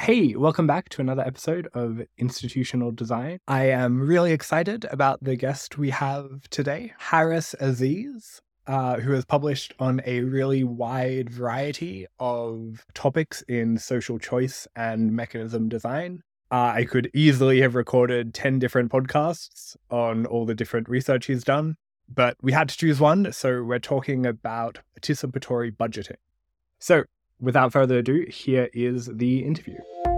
Hey, welcome back to another episode of Institutional Design. I am really excited about the guest we have today, Haris Aziz, who has published on a really wide variety of topics in social choice and mechanism design. I could easily have recorded 10 different podcasts on all the different research he's done, but we had to choose one, so we're talking about participatory budgeting. So, without further ado, here is the interview.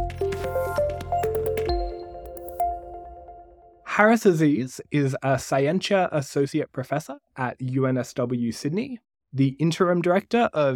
Haris Aziz is a Scientia Associate Professor at UNSW Sydney, the Interim Director of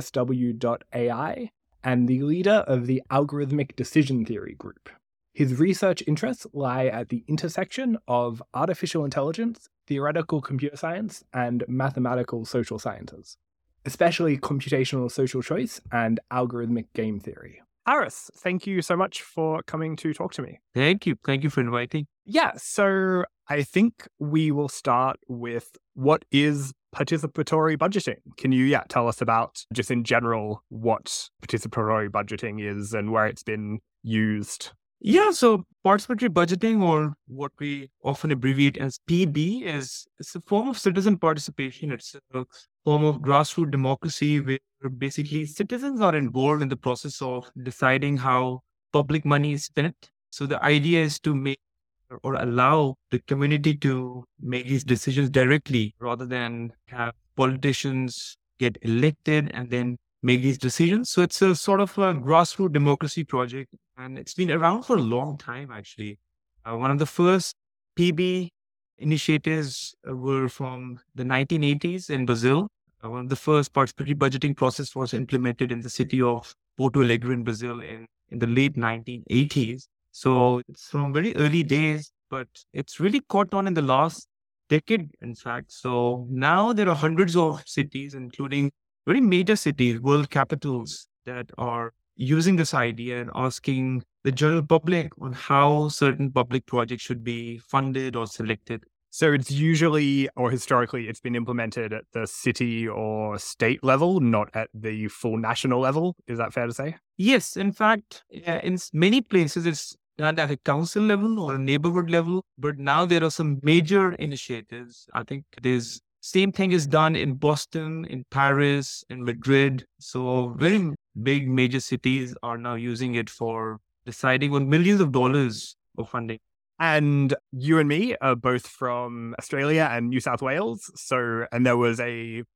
UNSW.ai, and the leader of the Algorithmic Decision Theory Group. His research interests lie at the intersection of artificial intelligence, theoretical computer science, and mathematical social sciences, especially computational social choice and algorithmic game theory. Haris, thank you so much for coming to talk to me. Thank you. Thank you for inviting. Yeah, so I think we will start with what is participatory budgeting. Can you tell us about, just in general, what participatory budgeting is and where it's been used? Yeah, so participatory budgeting, or what we often abbreviate as PB, it's a form of citizen participation. It's a form of grassroots democracy where basically citizens are involved in the process of deciding how public money is spent. So the idea is to make or allow the community to make these decisions directly rather than have politicians get elected and then make these decisions. So it's a sort of a grassroots democracy project, and it's been around for a long time, actually. One of the first PB initiatives were from the 1980s in Brazil. One of the first participatory budgeting process was implemented in the city of Porto Alegre in Brazil in the late 1980s. So it's from very early days, but it's really caught on in the last decade, in fact. So now there are hundreds of cities, including very major cities, world capitals, that are using this idea and asking the general public on how certain public projects should be funded or selected. So it's usually, or historically, it's been implemented at the city or state level, not at the full national level. Is that fair to say? Yes. In fact, in many places, it's done at a council level or a neighborhood level. But now there are some major initiatives. I think there's same thing is done in Boston, in Paris, in Madrid. So very big major cities are now using it for deciding on millions of dollars of funding. And you and me are both from Australia and New South Wales. And there was a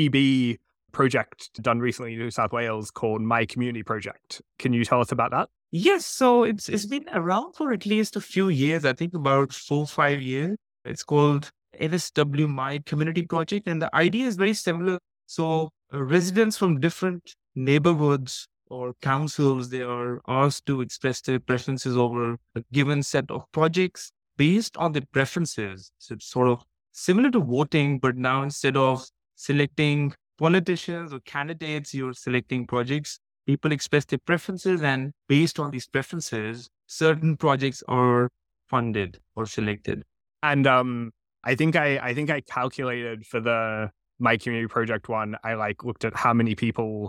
PB project done recently in New South Wales called My Community Project. Can you tell us about that? Yes. So it's been around for at least a few years, I think about 4 or 5 years. It's called NSW My Community Project. And the idea is very similar. So residents from different neighborhoods or councils, they are asked to express their preferences over a given set of projects based on their preferences. So it's sort of similar to voting, but now instead of selecting politicians or candidates, you're selecting projects. People express their preferences, and based on these preferences, certain projects are funded or selected. And I think I calculated for the My Community Project one, I looked at how many people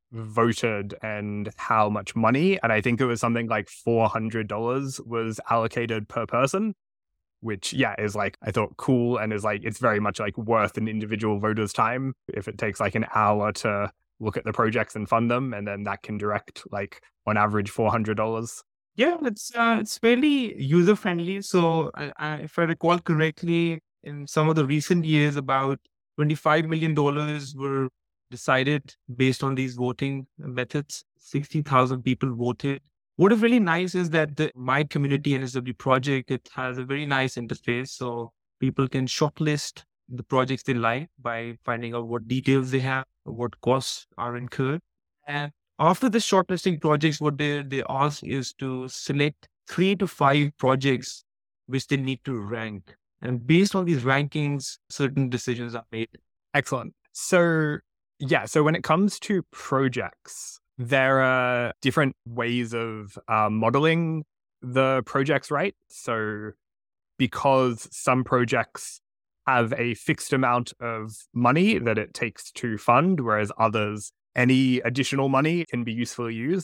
voted and how much money, and I think it was something like $400 was allocated per person, which is I thought cool, and is it's very much worth an individual voter's time if it takes an hour to look at the projects and fund them, and then that can direct on average $400. Yeah, it's fairly user friendly. So if I recall correctly, in some of the recent years, about $25 million were decided based on these voting methods. 60,000 people voted. What is really nice is that the My Community NSW project, it has a very nice interface. So people can shortlist the projects they like by finding out what details they have, what costs are incurred. And after the shortlisting projects, what they ask is to select 3 to 5 projects which they need to rank. And based on these rankings, certain decisions are made. Excellent. So when it comes to projects, there are different ways of modeling the projects, right? So because some projects have a fixed amount of money that it takes to fund, whereas others, any additional money can be usefully used.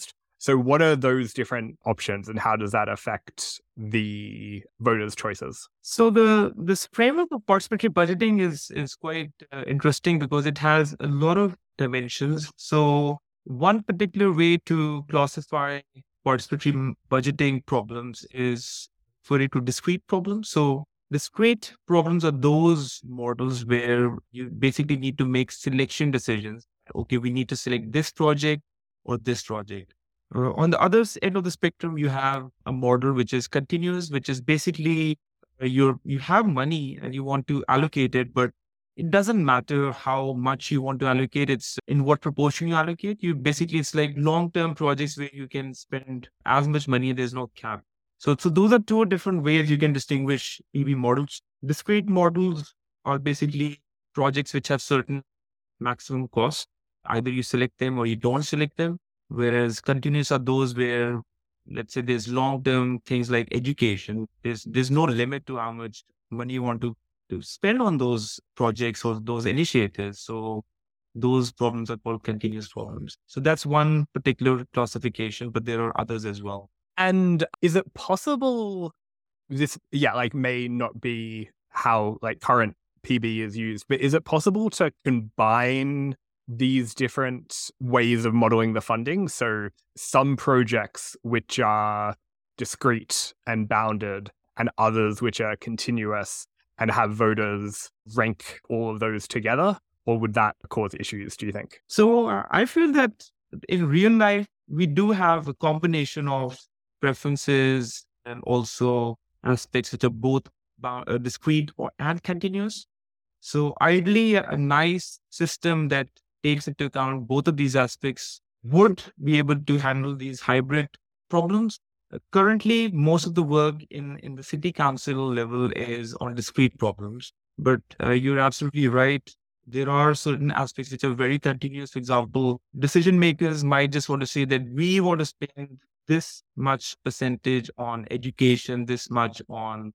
So what are those different options and how does that affect the voters' choices? So this framework of participatory budgeting is quite interesting because it has a lot of dimensions. So one particular way to classify participatory budgeting problems is for it to discrete problems. So discrete problems are those models where you basically need to make selection decisions. Okay, we need to select this project or this project. On the other end of the spectrum, you have a model which is continuous, which is basically you have money and you want to allocate it, but it doesn't matter how much you want to allocate. It's in what proportion you allocate. It's like long-term projects where you can spend as much money and there's no cap. So those are two different ways you can distinguish PB models. Discrete models are basically projects which have certain maximum cost. Either you select them or you don't select them. Whereas continuous are those where, let's say, there's long-term things like education. There's no limit to how much money you want to spend on those projects or those initiatives. So those problems are called continuous problems. So that's one particular classification, but there are others as well. And is it possible this, like may not be how like current PB is used, but is it possible to combine these different ways of modeling the funding? So some projects which are discrete and bounded and others which are continuous and have voters rank all of those together? Or would that cause issues, do you think? So I feel that in real life, we do have a combination of preferences and also aspects which are both discrete and continuous. So ideally, a nice system that takes into account both of these aspects would be able to handle these hybrid problems. Currently, most of the work in the city council level is on discrete problems, but you're absolutely right. There are certain aspects which are very continuous. For example, decision makers might just want to say that we want to spend this much percentage on education, this much on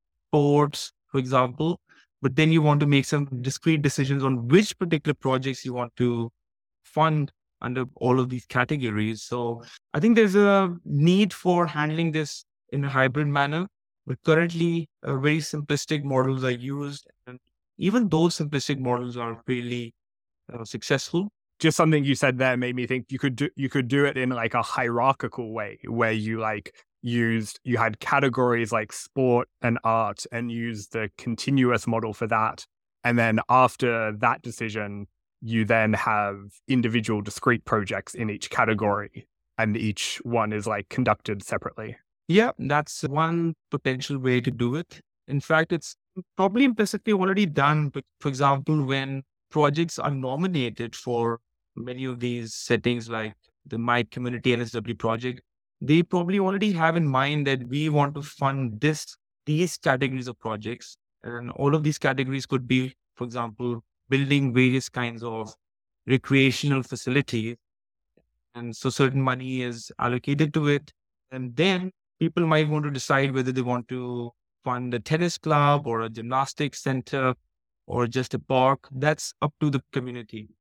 sports, for example. But then you want to make some discrete decisions on which particular projects you want to fund under all of these categories. So I think there's a need for handling this in a hybrid manner. But currently, very simplistic models are used. And even those simplistic models are really successful. Just something you said there made me think you could do it in like a hierarchical way where you had categories like sport and art and used the continuous model for that. And then after that decision, you then have individual discrete projects in each category and each one is like conducted separately. Yeah, that's one potential way to do it. In fact, it's probably implicitly already done. But for example, when projects are nominated for many of these settings, like the My Community NSW project, they probably already have in mind that we want to fund these categories of projects. And all of these categories could be, for example, building various kinds of recreational facilities. And so certain money is allocated to it. And then people might want to decide whether they want to fund a tennis club or a gymnastics center or just a park. That's up to the community.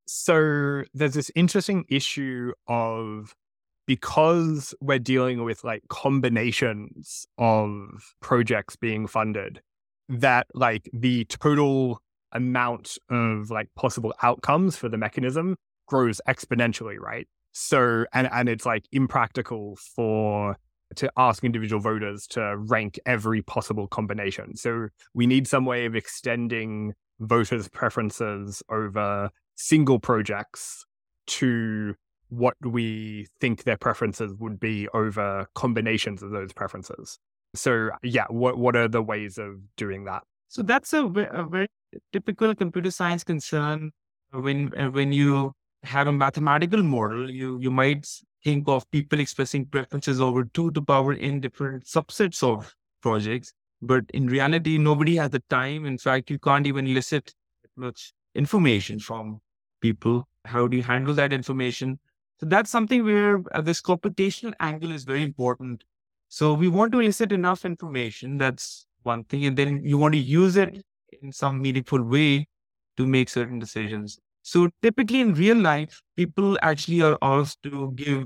So there's this interesting issue of, because we're dealing with like combinations of projects being funded, that like the total amount of like possible outcomes for the mechanism grows exponentially, right? So, and it's like impractical to ask individual voters to rank every possible combination. So we need some way of extending voters' preferences over single projects to what we think their preferences would be over combinations of those preferences. So yeah, what are the ways of doing that? So that's a very typical computer science concern. When you have a mathematical model, you might think of people expressing preferences over 2 to the power n different subsets of projects. But in reality, nobody has the time. In fact, you can't even elicit much information from people. How do you handle that information? So that's something where this computational angle is very important. So we want to elicit enough information. That's one thing. And then you want to use it in some meaningful way to make certain decisions. So typically in real life, people actually are asked to give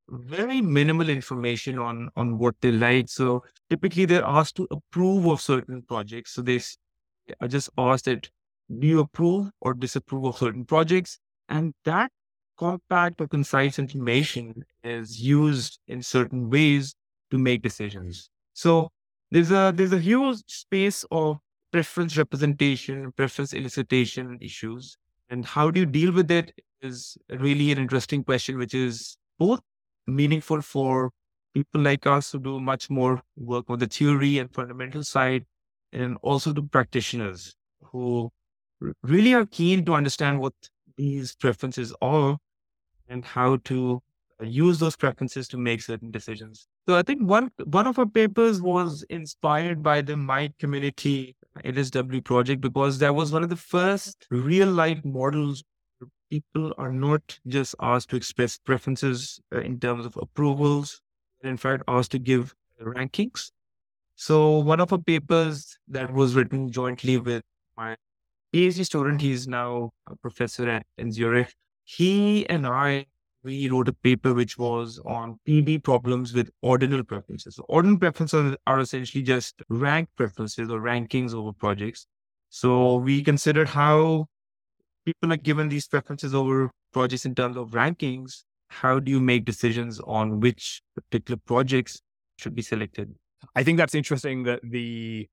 very minimal information on what they like. So typically they're asked to approve of certain projects. So are just asked that, do you approve or disapprove of certain projects? And that compact or concise information is used in certain ways to make decisions. So there's a huge space of preference representation, preference elicitation issues. And how do you deal with it is really an interesting question, which is both meaningful for people like us who do much more work on the theory and fundamental side, and also to practitioners who really are keen to understand what these preferences are and how to use those preferences to make certain decisions. So I think one of our papers was inspired by the Mind Community LSW project, because that was one of the first real life models where people are not just asked to express preferences in terms of approvals, but in fact asked to give rankings. So one of our papers that was written jointly with my PhD student, he's now a professor in Zurich. He and we wrote a paper which was on PB problems with ordinal preferences. So ordinal preferences are essentially just rank preferences or rankings over projects. So we considered how people are given these preferences over projects in terms of rankings. How do you make decisions on which particular projects should be selected? I think that's interesting that the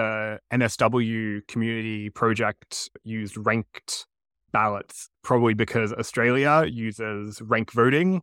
NSW community project used ranked ballots, probably because Australia uses rank voting.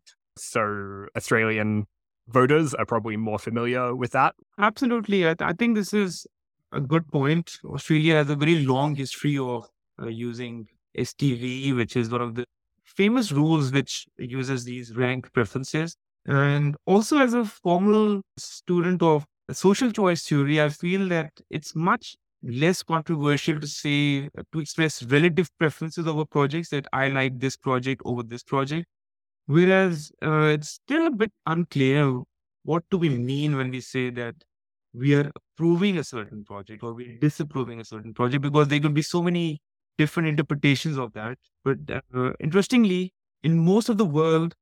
So Australian voters are probably more familiar with that. Absolutely. I think this is a good point. Australia has a very long history of using STV, which is one of the famous rules which uses these rank preferences. And also, as a formal student of social choice theory, I feel that it's much less controversial to say, to express relative preferences over projects, that I like this project over this project. Whereas it's still a bit unclear what do we mean when we say that we are approving a certain project or we're disapproving a certain project, because there could be so many different interpretations of that. But interestingly, in most of the world,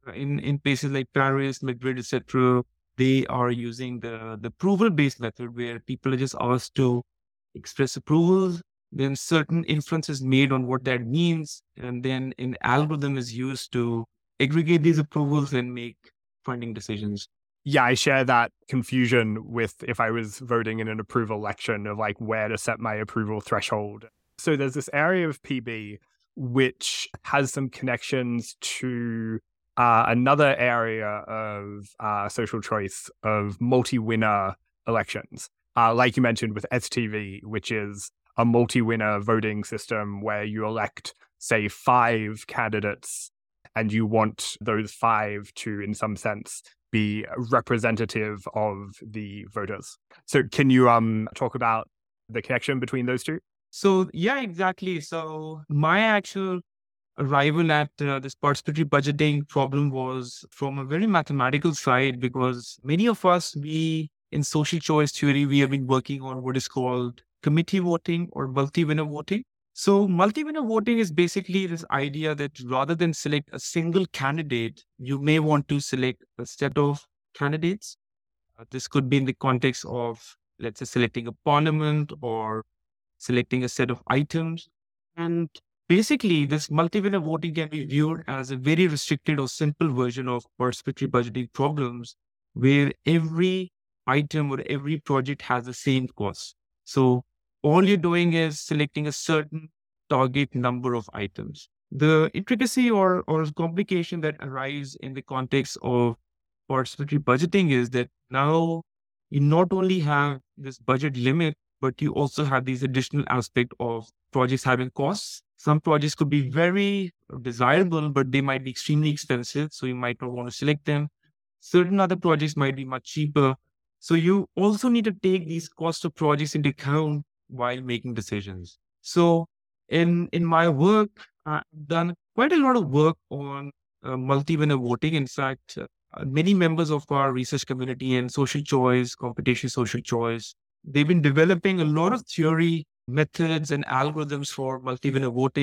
in places like Paris, Madrid, etc., they are using the approval-based method, where people are just asked to express approvals, then certain inference is made on what that means, and then an algorithm is used to aggregate these approvals and make funding decisions. Yeah, I share that confusion with if I was voting in an approval election of like where to set my approval threshold. So there's this area of PB which has some connections to another area of social choice of multi-winner elections. Like you mentioned with STV, which is a multi-winner voting system where you elect, say, 5 candidates, and you want those 5 to, in some sense, be representative of the voters. So can you talk about the connection between those two? So, yeah, exactly. So my actual arrival at this participatory budgeting problem was from a very mathematical side, because many of us, in social choice theory, we have been working on what is called committee voting or multi-winner voting. So multi-winner voting is basically this idea that rather than select a single candidate, you may want to select a set of candidates. This could be in the context of, let's say, selecting a parliament or selecting a set of items. And basically, this multi-winner voting can be viewed as a very restricted or simple version of participatory budgeting problems, where every item or every project has the same cost. So all you're doing is selecting a certain target number of items. The intricacy or complication that arises in the context of participatory budgeting is that now you not only have this budget limit, but you also have these additional aspect of projects having costs. Some projects could be very desirable, but they might be extremely expensive, so you might not want to select them. Certain other projects might be much cheaper. So you also need to take these cost of projects into account while making decisions. So in my work, I've done quite a lot of work on multi-winner voting. In fact, many members of our research community and social choice, computational social choice, they've been developing a lot of theory, methods, and algorithms for multi-winner voting.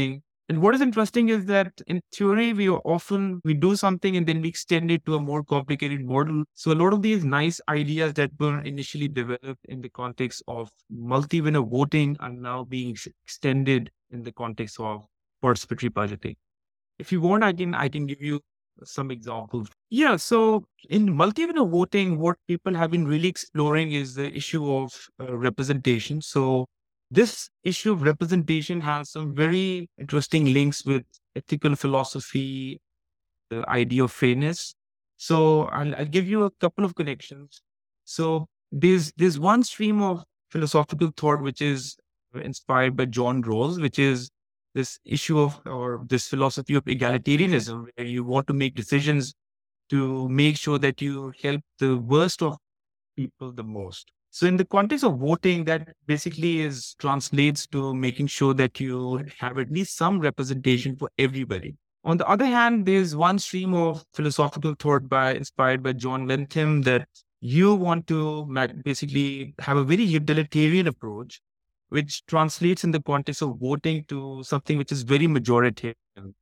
And what is interesting is that in theory, we do something and then we extend it to a more complicated model. So a lot of these nice ideas that were initially developed in the context of multi-winner voting are now being extended in the context of participatory budgeting. If you want, I can give you some examples. Yeah, so in multi-winner voting, what people have been really exploring is the issue of representation. So this issue of representation has some very interesting links with ethical philosophy, the idea of fairness. So I'll give you a couple of connections. So there's one stream of philosophical thought which is inspired by John Rawls, which is this issue of, or this philosophy of egalitarianism, where you want to make decisions to make sure that you help the worst of people the most. So in the context of voting, that basically translates to making sure that you have at least some representation for everybody. On the other hand, there's one stream of philosophical thought inspired by John Bentham, that you want to basically have a very utilitarian approach, which translates in the context of voting to something which is very majoritarian.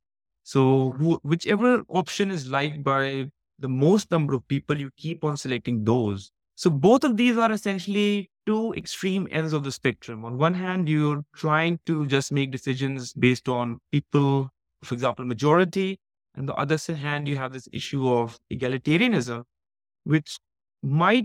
So whichever option is liked by the most number of people, you keep on selecting those. So both of these are essentially two extreme ends of the spectrum. On one hand, you're trying to just make decisions based on people, for example, majority. On the other hand, you have this issue of egalitarianism, which might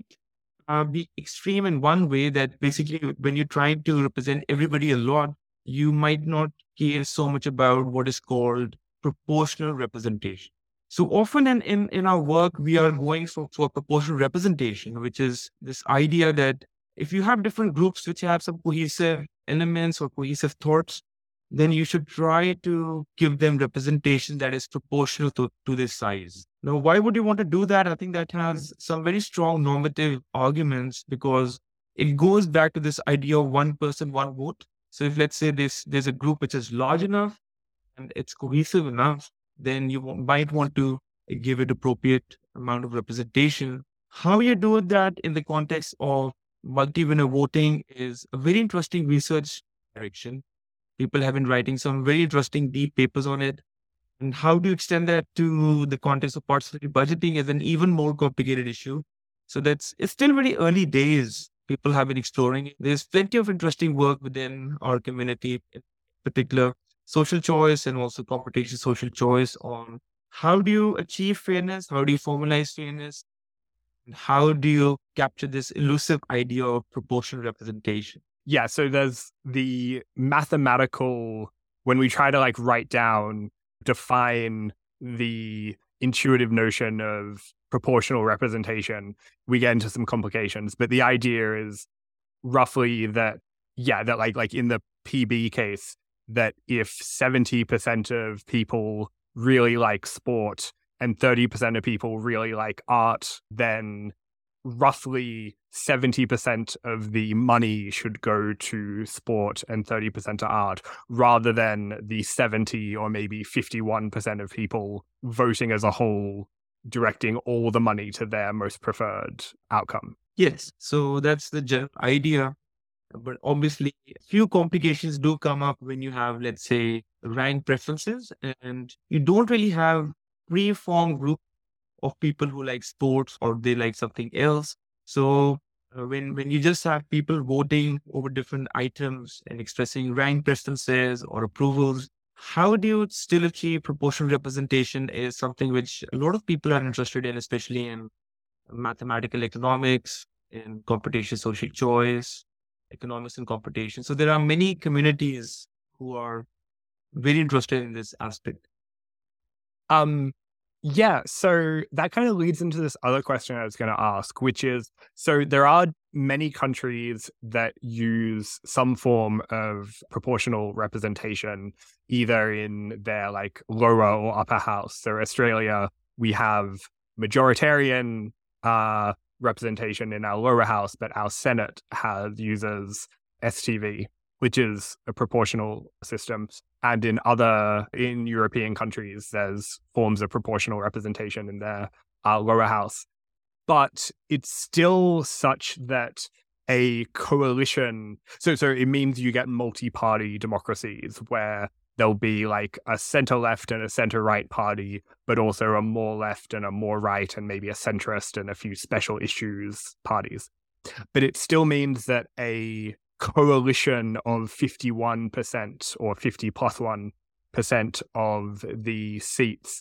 be extreme in one way, that basically when you're trying to represent everybody a lot, you might not care so much about what is called proportional representation. So often in our work, we are going for proportional representation, which is this idea that if you have different groups which have some cohesive elements or cohesive thoughts, then you should try to give them representation that is proportional to this size. Now, why would you want to do that? I think that has some very strong normative arguments, because it goes back to this idea of one person, one vote. So if, let's say, there's a group which is large enough and it's cohesive enough, then you might want to give it appropriate amount of representation. How you do that in the context of multi-winner voting is a very interesting research direction. People have been writing some very interesting deep papers on it. And how do you extend that to the context of participatory budgeting is an even more complicated issue. So it's still very early days. People have been exploring it. There's plenty of interesting work within our community, in particular social choice and also computation social choice, on how do you achieve fairness? How do you formalize fairness? And how do you capture this elusive idea of proportional representation? Yeah, so there's the mathematical, when we try to like write down, define the intuitive notion of proportional representation, we get into some complications. But the idea is roughly that, yeah, that like in the PB case, that if 70% of people really like sport and 30% of people really like art, then roughly 70% of the money should go to sport and 30% to art, rather than the 70 or maybe 51% of people voting as a whole, directing all the money to their most preferred outcome. Yes. So that's the general idea. But obviously, a few complications do come up when you have, let's say, rank preferences, and you don't really have pre-formed group of people who like sports or they like something else. So when you just have people voting over different items and expressing rank preferences or approvals, how do you still achieve proportional representation is something which a lot of people are interested in, especially in mathematical economics, in computation social choice, economics and computation. So there are many communities who are very interested in this aspect. Yeah, so that kind of leads into this other question I was going to ask, which is, so there are many countries that use some form of proportional representation, either in their like lower or upper house. So Australia, we have majoritarian representation in our lower house, but our Senate uses STV, which is a proportional system. And in European countries, there's forms of proportional representation in their lower house. But it's still such that a coalition, so it means you get multi-party democracies where there'll be like a center left and a center right party, but also a more left and a more right and maybe a centrist and a few special issues parties. But it still means that a coalition of 51% or 50 plus 1% of the seats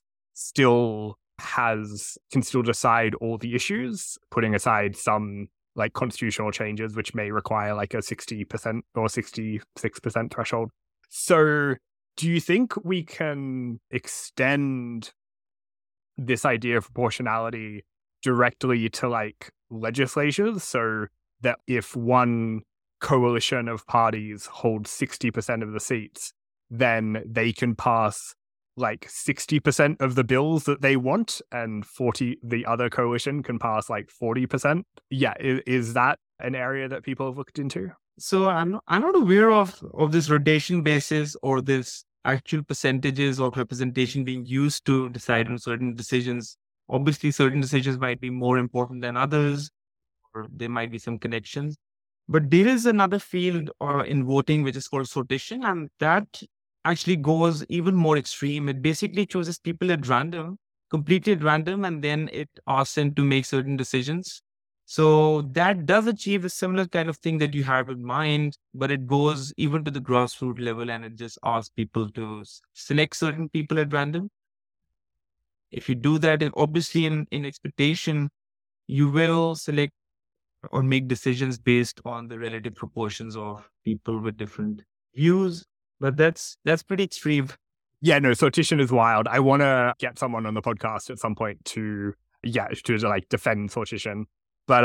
can still decide all the issues, putting aside some like constitutional changes, which may require like a 60% or 66% threshold. So do you think we can extend this idea of proportionality directly to like legislatures, so that if one coalition of parties holds 60% of the seats, then they can pass like 60% of the bills that they want, and the other coalition can pass like 40%? Yeah, is that an area that people have looked into? So I'm not aware of this rotation basis or this actual percentages of representation being used to decide on certain decisions. Obviously, certain decisions might be more important than others, or there might be some connections. But there is another field in voting which is called sortition, and that actually goes even more extreme. It basically chooses people at random, completely at random, and then it asks them to make certain decisions. So that does achieve a similar kind of thing that you have in mind, but it goes even to the grassroots level, and it just asks people to select certain people at random. If you do that, obviously in expectation, you will select or make decisions based on the relative proportions of people with different views. But that's pretty extreme. Yeah, no, sortition is wild. I want to get someone on the podcast at some point to like defend sortition. But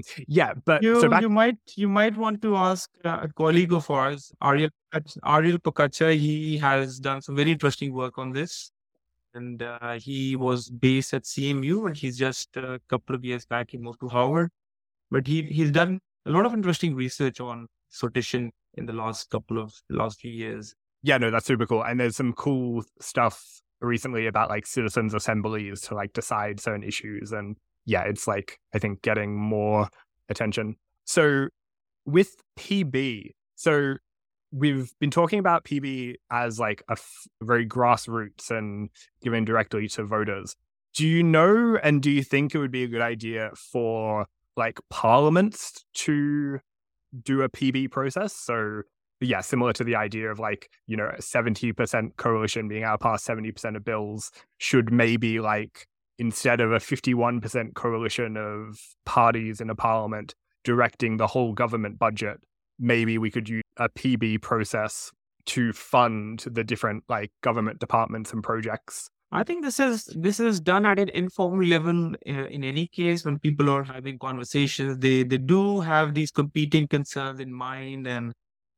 you might want to ask a colleague of ours, Ariel Pocacha. He has done some very interesting work on this, and he was based at CMU, and he's just a couple of years back he moved to Harvard. But he's done a lot of interesting research on sortition in the last few years. Yeah, no, that's super cool. And there's some cool stuff recently about like citizens' assemblies to like decide certain issues. And yeah, it's like, I think, getting more attention. So with PB, so we've been talking about PB as like a very grassroots and given directly to voters. Do you know, and do you think it would be a good idea for like parliaments to do a PB process? So yeah, similar to the idea of like, you know, a 70% coalition being able to pass 70% of bills, should maybe like, instead of a 51% coalition of parties in a parliament directing the whole government budget, maybe we could use a PB process to fund the different like government departments and projects. I think this is done at an informal level. In any case, when people are having conversations, they do have these competing concerns in mind, and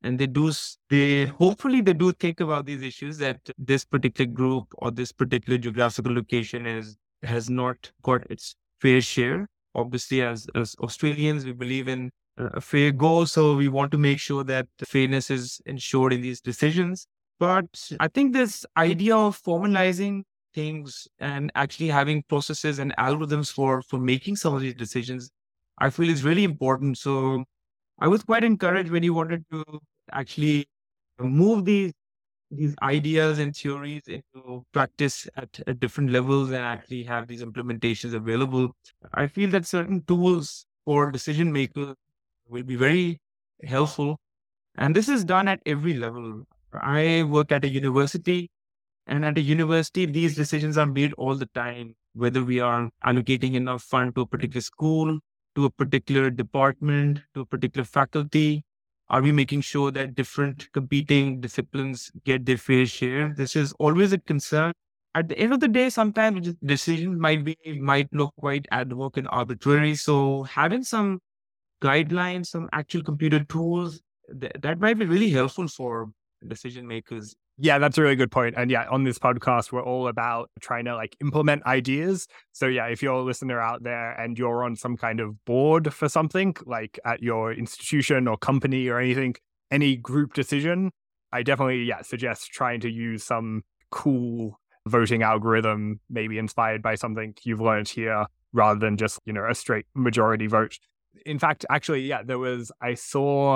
they hopefully do think about these issues, that this particular group or this particular geographical location has not got its fair share. Obviously, as Australians, we believe in a fair go, so we want to make sure that fairness is ensured in these decisions. But I think this idea of formalizing things and actually having processes and algorithms for making some of these decisions, I feel is really important. So I was quite encouraged when you wanted to actually move these ideas and theories into practice at different levels and actually have these implementations available. I feel that certain tools for decision makers will be very helpful. And this is done at every level. I work at a university, and at a university, these decisions are made all the time, whether we are allocating enough fund to a particular school, to a particular department, to a particular faculty. Are we making sure that different competing disciplines get their fair share? This is always a concern. At the end of the day, sometimes decisions might look quite ad hoc and arbitrary. So having some guidelines, some actual computer tools, that might be really helpful for decision makers. Yeah, that's a really good point. And yeah, on this podcast, we're all about trying to like implement ideas. So yeah, if you're a listener out there and you're on some kind of board for something, like at your institution or company or anything, any group decision, I definitely suggest trying to use some cool voting algorithm, maybe inspired by something you've learned here, rather than just, a straight majority vote. In fact, actually, I saw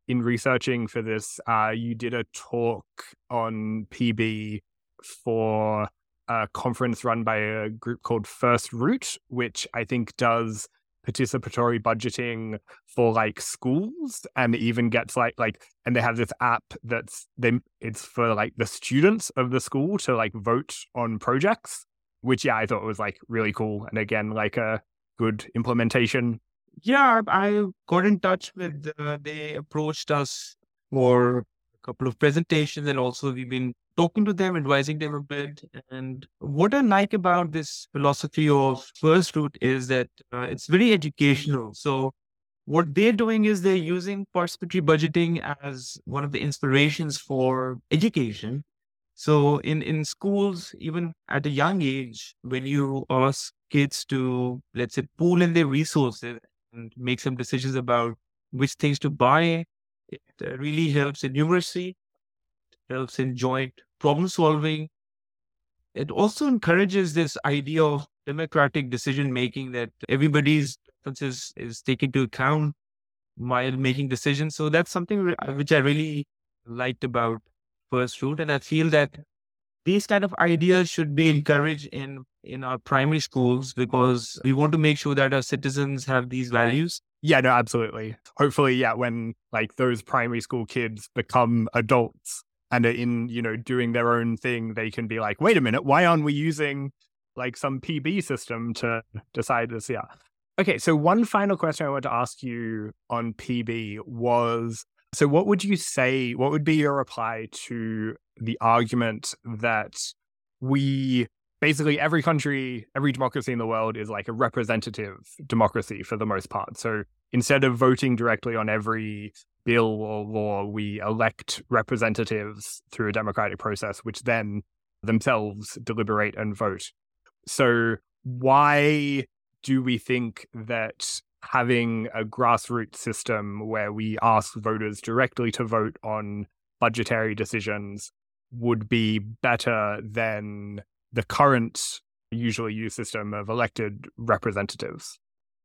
in researching for this, you did a talk on PB for a conference run by a group called First Root, which I think does participatory budgeting for like schools, and even gets and they have this app it's for like the students of the school to like vote on projects, which I thought was like really cool, and again like a good implementation. Yeah, I got in touch with, they approached us for a couple of presentations, and also we've been talking to them, advising them a bit. And what I like about this philosophy of First Root is that it's very educational. So what they're doing is they're using participatory budgeting as one of the inspirations for education. So in schools, even at a young age, when you ask kids to, let's say, pool in their resources and make some decisions about which things to buy, it really helps in numeracy, helps in joint problem solving. It also encourages this idea of democratic decision making, that everybody's preferences is taken into account while making decisions. So that's something which I really liked about First Root, and I feel that these kind of ideas should be encouraged in our primary schools, because we want to make sure that our citizens have these values. Yeah, no, absolutely. Hopefully, yeah, when like those primary school kids become adults and are in, doing their own thing, they can be like, wait a minute, why aren't we using like some PB system to decide this? Yeah. Okay, so one final question I want to ask you on PB was, so what would you say, what would be your reply to the argument that basically every country, every democracy in the world is like a representative democracy for the most part. So instead of voting directly on every bill or law, we elect representatives through a democratic process, which then themselves deliberate and vote. So why do we think that having a grassroots system where we ask voters directly to vote on budgetary decisions would be better than the current usually used system of elected representatives?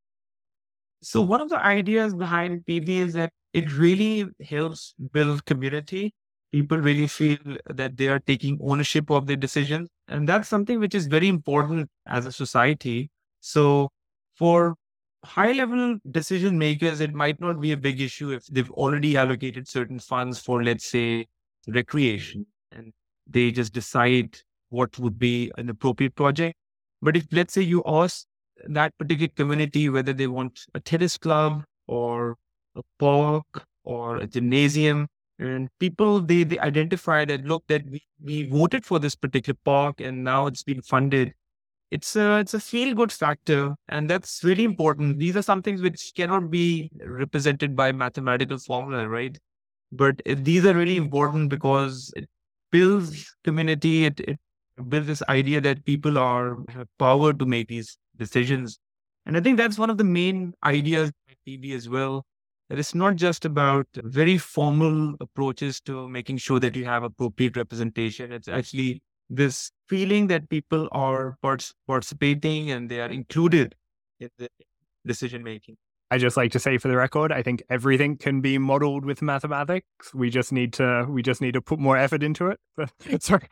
So one of the ideas behind PB is that it really helps build community. People really feel that they are taking ownership of their decisions. And that's something which is very important as a society. So for high level decision makers, it might not be a big issue if they've already allocated certain funds for, let's say, recreation, and they just decide what would be an appropriate project. But if, let's say, you ask that particular community whether they want a tennis club or a park or a gymnasium, and people, they identify that, look, that we voted for this particular park and now it's been funded. It's a feel-good factor, and that's really important. These are some things which cannot be represented by mathematical formula, right? But these are really important because it builds community. It builds this idea that people have power to make these decisions. And I think that's one of the main ideas of PB as well, that it's not just about very formal approaches to making sure that you have appropriate representation. It's actually this feeling that people are participating and they are included in the decision making. I just like to say, for the record, I think everything can be modeled with mathematics. We just need to put more effort into it. Sorry,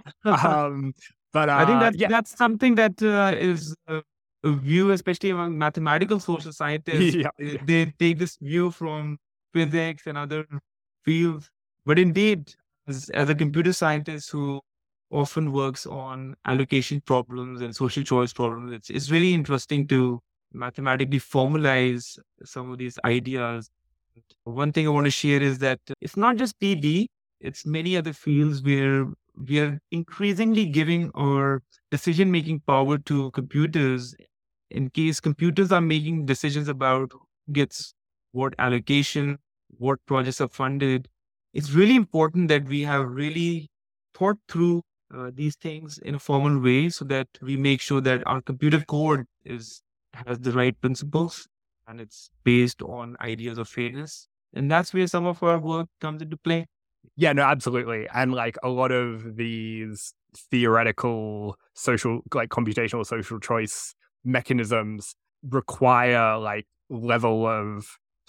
but I think that's something that is a view, especially among mathematical social scientists. Yeah. They take this view from physics and other fields. But indeed, as a computer scientist who often works on allocation problems and social choice problems, it's really interesting to mathematically formalize some of these ideas. One thing I want to share is that it's not just PB, it's many other fields where we are increasingly giving our decision-making power to computers. In case computers are making decisions about who gets what allocation, what projects are funded, it's really important that we have really thought through these things in a formal way, so that we make sure that our computer code has the right principles and it's based on ideas of fairness. And that's where some of our work comes into play. Yeah, no, absolutely. And like a lot of these theoretical computational social choice mechanisms require like level of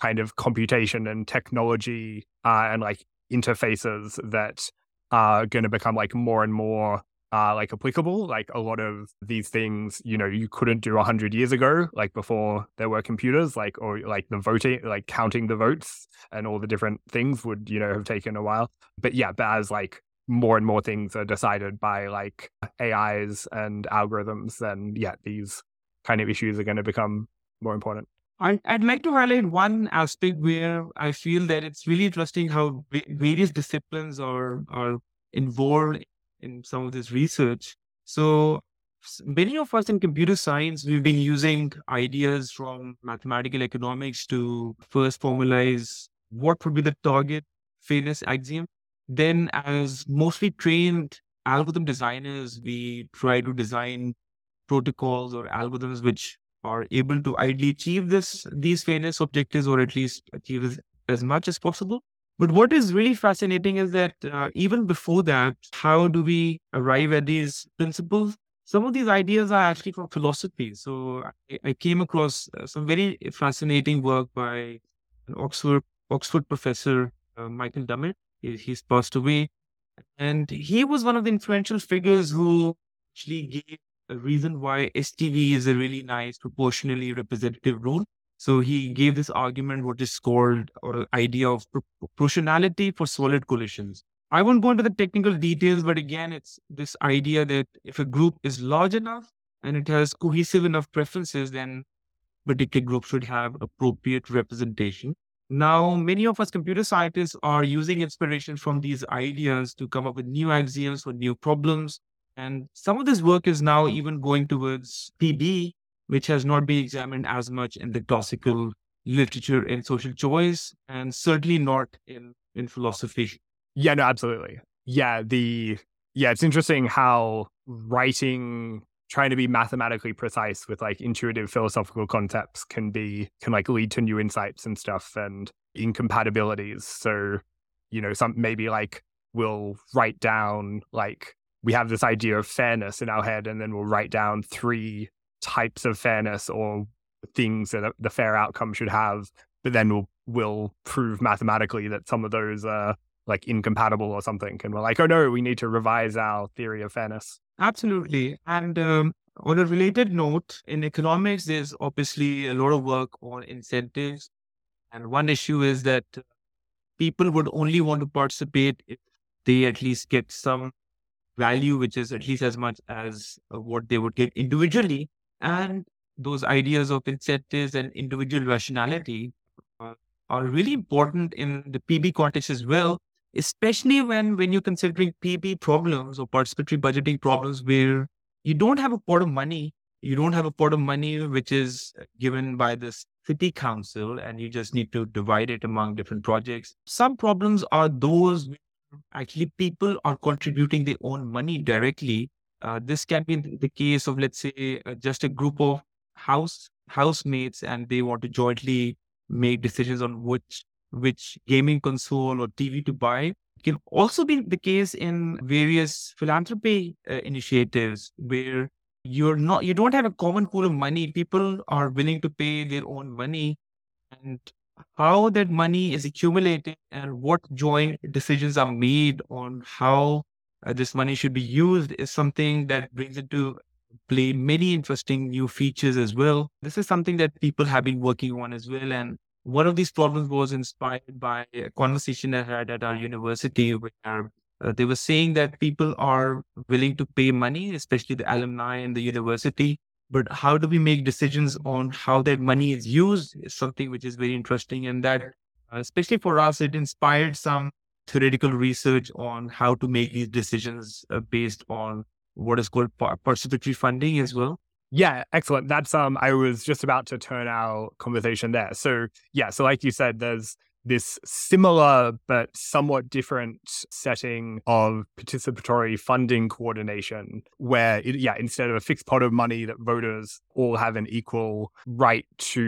kind of computation and technology and like interfaces that are going to become like more and more like applicable. Like a lot of these things, you couldn't do 100 years ago, like before there were computers, like, or like the voting, like counting the votes and all the different things would, have taken a while. But as like more and more things are decided by like AIs and algorithms, then these kind of issues are going to become more important. I'd like to highlight one aspect where I feel that it's really interesting how various disciplines are involved in some of this research. So many of us in computer science, we've been using ideas from mathematical economics to first formalize what would be the target fairness axiom. Then as mostly trained algorithm designers, we try to design protocols or algorithms which are able to ideally achieve these fairness objectives, or at least achieve as much as possible. But what is really fascinating is that even before that, how do we arrive at these principles? Some of these ideas are actually from philosophy. So I came across some very fascinating work by an Oxford professor, Michael Dummett. He's passed away. And he was one of the influential figures who actually gave a reason why STV is a really nice proportionally representative rule. So he gave this argument, what is called, or idea of proportionality for solid collisions. I won't go into the technical details, but again, it's this idea that if a group is large enough and it has cohesive enough preferences, then a particular group should have appropriate representation. Now, many of us computer scientists are using inspiration from these ideas to come up with new axioms for new problems. And some of this work is now even going towards PB, which has not been examined as much in the classical literature in social choice, and certainly not in philosophy. Yeah, no, absolutely. It's interesting how trying to be mathematically precise with like intuitive philosophical concepts can like lead to new insights and stuff and incompatibilities. So, some maybe like we'll write down, like we have this idea of fairness in our head, and then we'll write down 3 types of fairness or things that the fair outcome should have, but then we'll prove mathematically that some of those are like incompatible or something, and we're like, oh no, we need to revise our theory of fairness. Absolutely. And on a related note, in economics, there's obviously a lot of work on incentives, and one issue is that people would only want to participate if they at least get some value, which is at least as much as what they would get individually. And those ideas of incentives and individual rationality are really important in the PB context as well, especially when you're considering PB problems or participatory budgeting problems where you don't have a pot of money. You don't have a pot of money which is given by the city council, and you just need to divide it among different projects. Some problems are those where actually people are contributing their own money directly. This can be the case of, let's say, just a group of housemates, and they want to jointly make decisions on which gaming console or TV to buy. It can also be the case in various philanthropy initiatives where you don't have a common pool of money. People are willing to pay their own money, and how that money is accumulated and what joint decisions are made on how this money should be used is something that brings into play many interesting new features as well. This is something that people have been working on as well. And one of these problems was inspired by a conversation I had at our university where they were saying that people are willing to pay money, especially the alumni and the university. But how do we make decisions on how that money is used is something which is very interesting. And that, especially for us, it inspired some theoretical research on how to make these decisions based on what is called participatory funding as well. Yeah, excellent. That's I was just about to turn our conversation there. So so like you said, there's this similar but somewhat different setting of participatory funding coordination where instead of a fixed pot of money that voters all have an equal right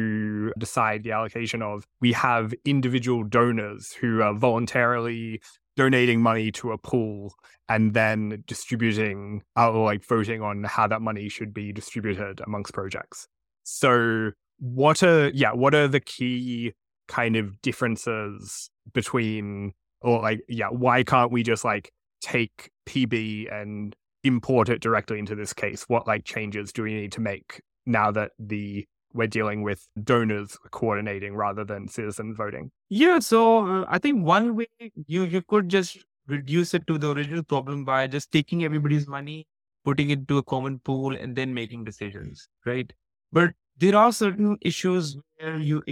to decide the allocation of, we have individual donors who are voluntarily donating money to a pool and then distributing or like voting on how that money should be distributed amongst projects. So what are the key kind of differences between, or like, yeah, why can't we just like take PB and import it directly into this case? What like changes do we need to make now that we're dealing with donors coordinating rather than citizen voting? Yeah, so I think one way you could just reduce it to the original problem by just taking everybody's money, putting it to a common pool, and then making decisions, right? But there are certain issues where you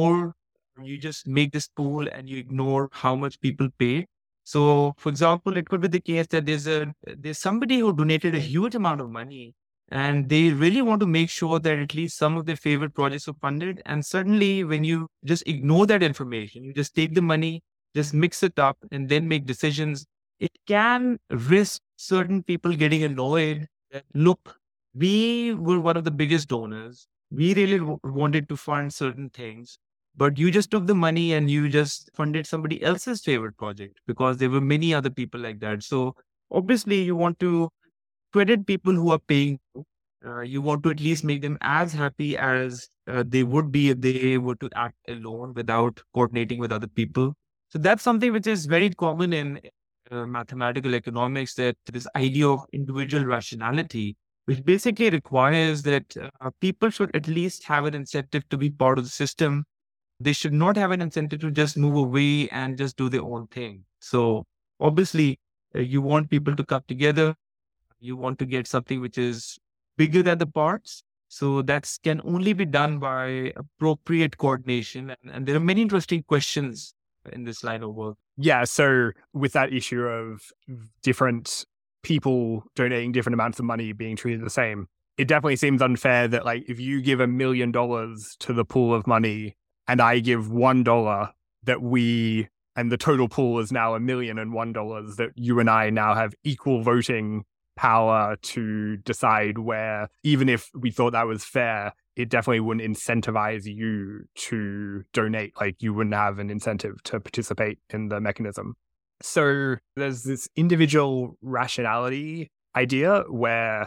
just make this pool and you ignore how much people pay. So, for example, it could be the case that there's somebody who donated a huge amount of money, and they really want to make sure that at least some of their favorite projects are funded. And suddenly, when you just ignore that information, you just take the money, just mix it up, and then make decisions, it can risk certain people getting annoyed that, look, we were one of the biggest donors. We really wanted to fund certain things, but you just took the money and you just funded somebody else's favorite project because there were many other people like that. So obviously, you want to credit people who are paying. You want to at least make them as happy as they would be if they were to act alone without coordinating with other people. So that's something which is very common in mathematical economics, that this idea of individual rationality, which basically requires that people should at least have an incentive to be part of the system. They should not have an incentive to just move away and just do their own thing. So obviously, you want people to come together. You want to get something which is bigger than the parts. So that can only be done by appropriate coordination. And there are many interesting questions in this line of work. Yeah, so with that issue of different people donating different amounts of money being treated the same, it definitely seems unfair that like if you give $1 million to the pool of money and I give $1, that and the total pool is now $1,001, that you and I now have equal voting power to decide where, even if we thought that was fair, it definitely wouldn't incentivize you to donate. Like you wouldn't have an incentive to participate in the mechanism. So there's this individual rationality idea where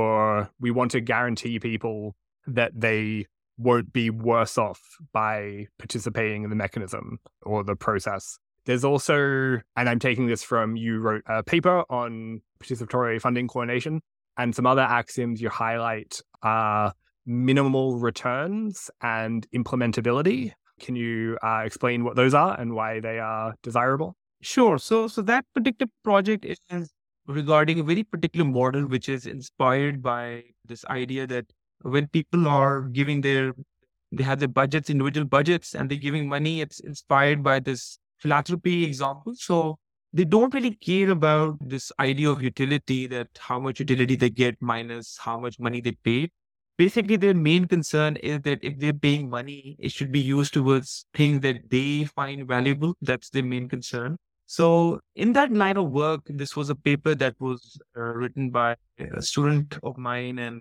we want to guarantee people that they won't be worse off by participating in the mechanism or the process. There's also, and I'm taking this from, you wrote a paper on participatory funding coordination, and some other axioms you highlight are minimal returns and implementability. Can you explain what those are and why they are desirable? Sure. So that particular project is regarding a very particular model, which is inspired by this idea that when people are giving they have their budgets, individual budgets, and they're giving money, it's inspired by this philanthropy example. So they don't really care about this idea of utility, that how much utility they get minus how much money they pay. Basically, their main concern is that if they're paying money, it should be used towards things that they find valuable. That's their main concern. So in that line of work, this was a paper that was written by a student of mine and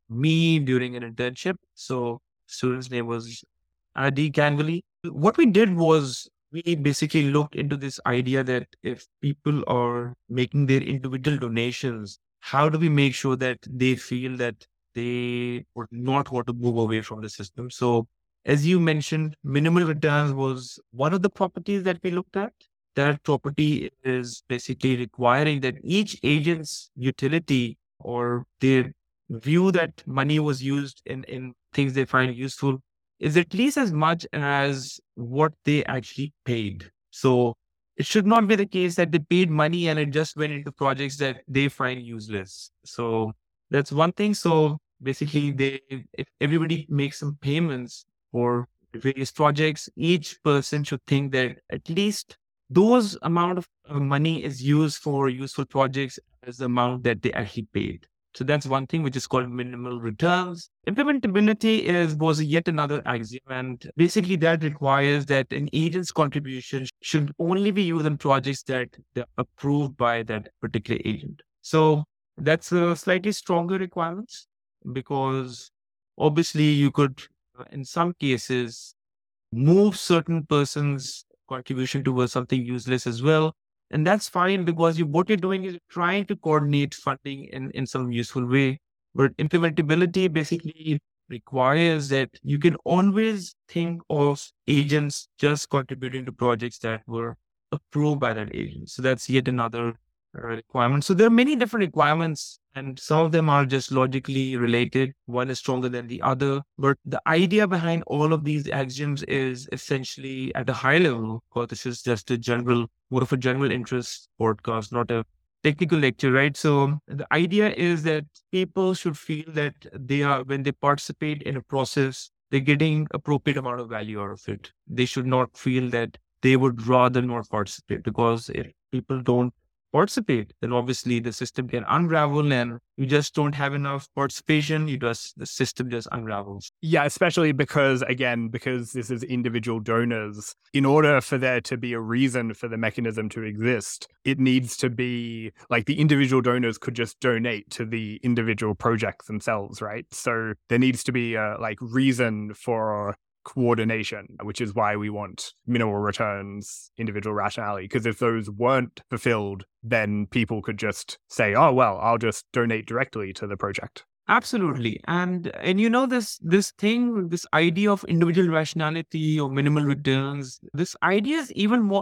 me during an internship. So student's name was Adi Ganguly. What we did was we basically looked into this idea that if people are making their individual donations, how do we make sure that they feel that they would not want to move away from the system? So as you mentioned, minimal returns was one of the properties that we looked at. That property is basically requiring that each agent's utility or their view that money was used in things they find useful is at least as much as what they actually paid. So it should not be the case that they paid money and it just went into projects that they find useless. So that's one thing. So basically, if everybody makes some payments for various projects, each person should think that at least those amount of money is used for useful projects as the amount that they actually paid. So that's one thing, which is called minimal returns. Implementability was yet another axiom. And basically that requires that an agent's contribution should only be used in projects that are approved by that particular agent. So that's a slightly stronger requirements, because obviously you could, in some cases, move certain persons' contribution towards something useless as well. And that's fine, because what you're doing is trying to coordinate funding in some useful way. But implementability basically requires that you can always think of agents just contributing to projects that were approved by that agent. So that's yet another requirement. So there are many different requirements, and some of them are just logically related. One is stronger than the other. But the idea behind all of these axioms is essentially at a high level, because this is just more of a general interest podcast, not a technical lecture, right? So the idea is that people should feel that when they participate in a process, they're getting appropriate amount of value out of it. They should not feel that they would rather not participate, because if people don't participate, then obviously the system can unravel, and you just don't have enough participation. The system just unravels. Yeah, especially because this is individual donors. In order for there to be a reason for the mechanism to exist, it needs to be like the individual donors could just donate to the individual projects themselves, right? So there needs to be a reason for coordination, which is why we want minimal returns, individual rationality. Because if those weren't fulfilled, then people could just say, oh, well, I'll just donate directly to the project. Absolutely. And this idea of individual rationality or minimal returns, this idea is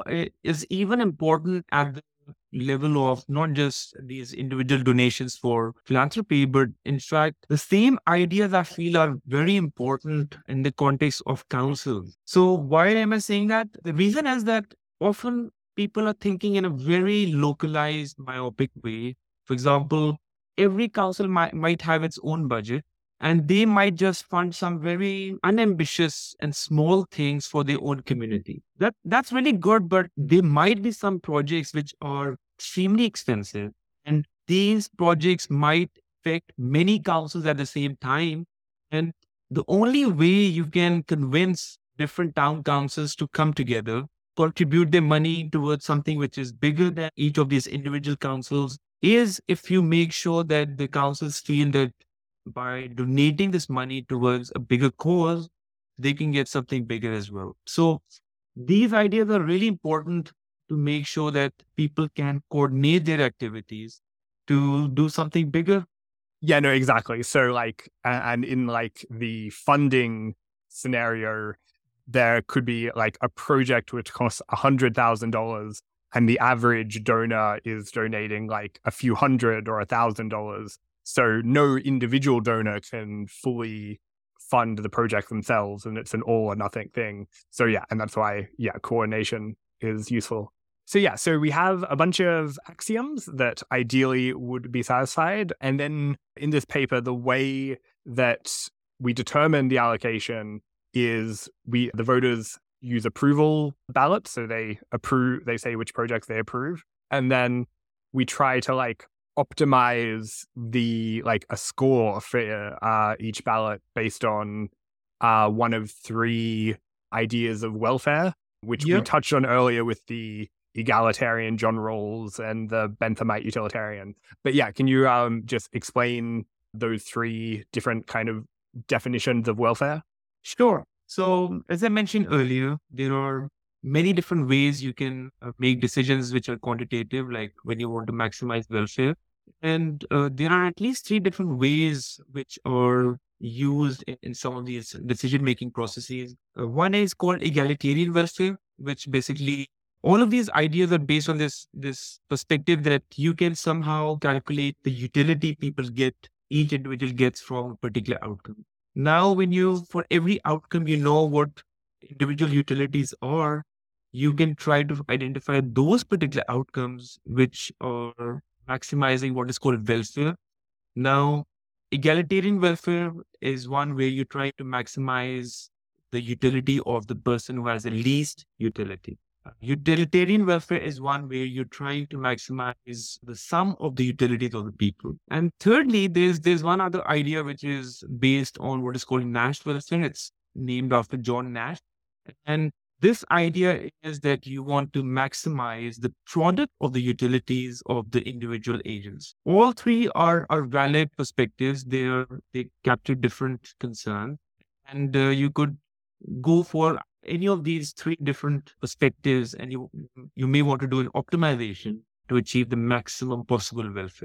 even important at the level of not just these individual donations for philanthropy, but in fact, the same ideas I feel are very important in the context of council. So why am I saying that? The reason is that often people are thinking in a very localized, myopic way. For example, every council might have its own budget, and they might just fund some very unambitious and small things for their own community. That's really good, but there might be some projects which are extremely expensive, and these projects might affect many councils at the same time. And the only way you can convince different town councils to come together, contribute their money towards something which is bigger than each of these individual councils, is if you make sure that the councils feel that by donating this money towards a bigger cause, they can get something bigger as well. So these ideas are really important to make sure that people can coordinate their activities to do something bigger. Yeah, no, exactly. So and in the funding scenario, there could be a project which costs $100,000 and the average donor is donating a few $100 or $1,000. So no individual donor can fully fund the project themselves, and it's an all or nothing thing. So yeah, and that's why, coordination is useful. So we have a bunch of axioms that ideally would be satisfied. And then in this paper, the way that we determine the allocation is the voters use approval ballots. So they say which projects they approve. And then we try to optimize a score for each ballot based on one of three ideas of welfare, which we touched on earlier with the egalitarian John Rawls and the Benthamite utilitarian. But can you just explain those three different kind of definitions of welfare? Sure. So as I mentioned earlier, there are many different ways you can make decisions which are quantitative, like when you want to maximize welfare. And there are at least three different ways which are used in some of these decision-making processes. One is called egalitarian welfare, which basically all of these ideas are based on this perspective that you can somehow calculate the utility each individual gets from a particular outcome. Now, for every outcome, you know what individual utilities are, you can try to identify those particular outcomes which are maximizing what is called welfare. Now, egalitarian welfare is one where you try to maximize the utility of the person who has the least utility. Utilitarian welfare is one where you're trying to maximize the sum of the utilities of the people. And thirdly, there's one other idea which is based on what is called Nash welfare. It's named after John Nash. And this idea is that you want to maximize the product of the utilities of the individual agents. All three are valid perspectives. They capture different concerns. And you could go for any of these three different perspectives, and you may want to do an optimization to achieve the maximum possible welfare.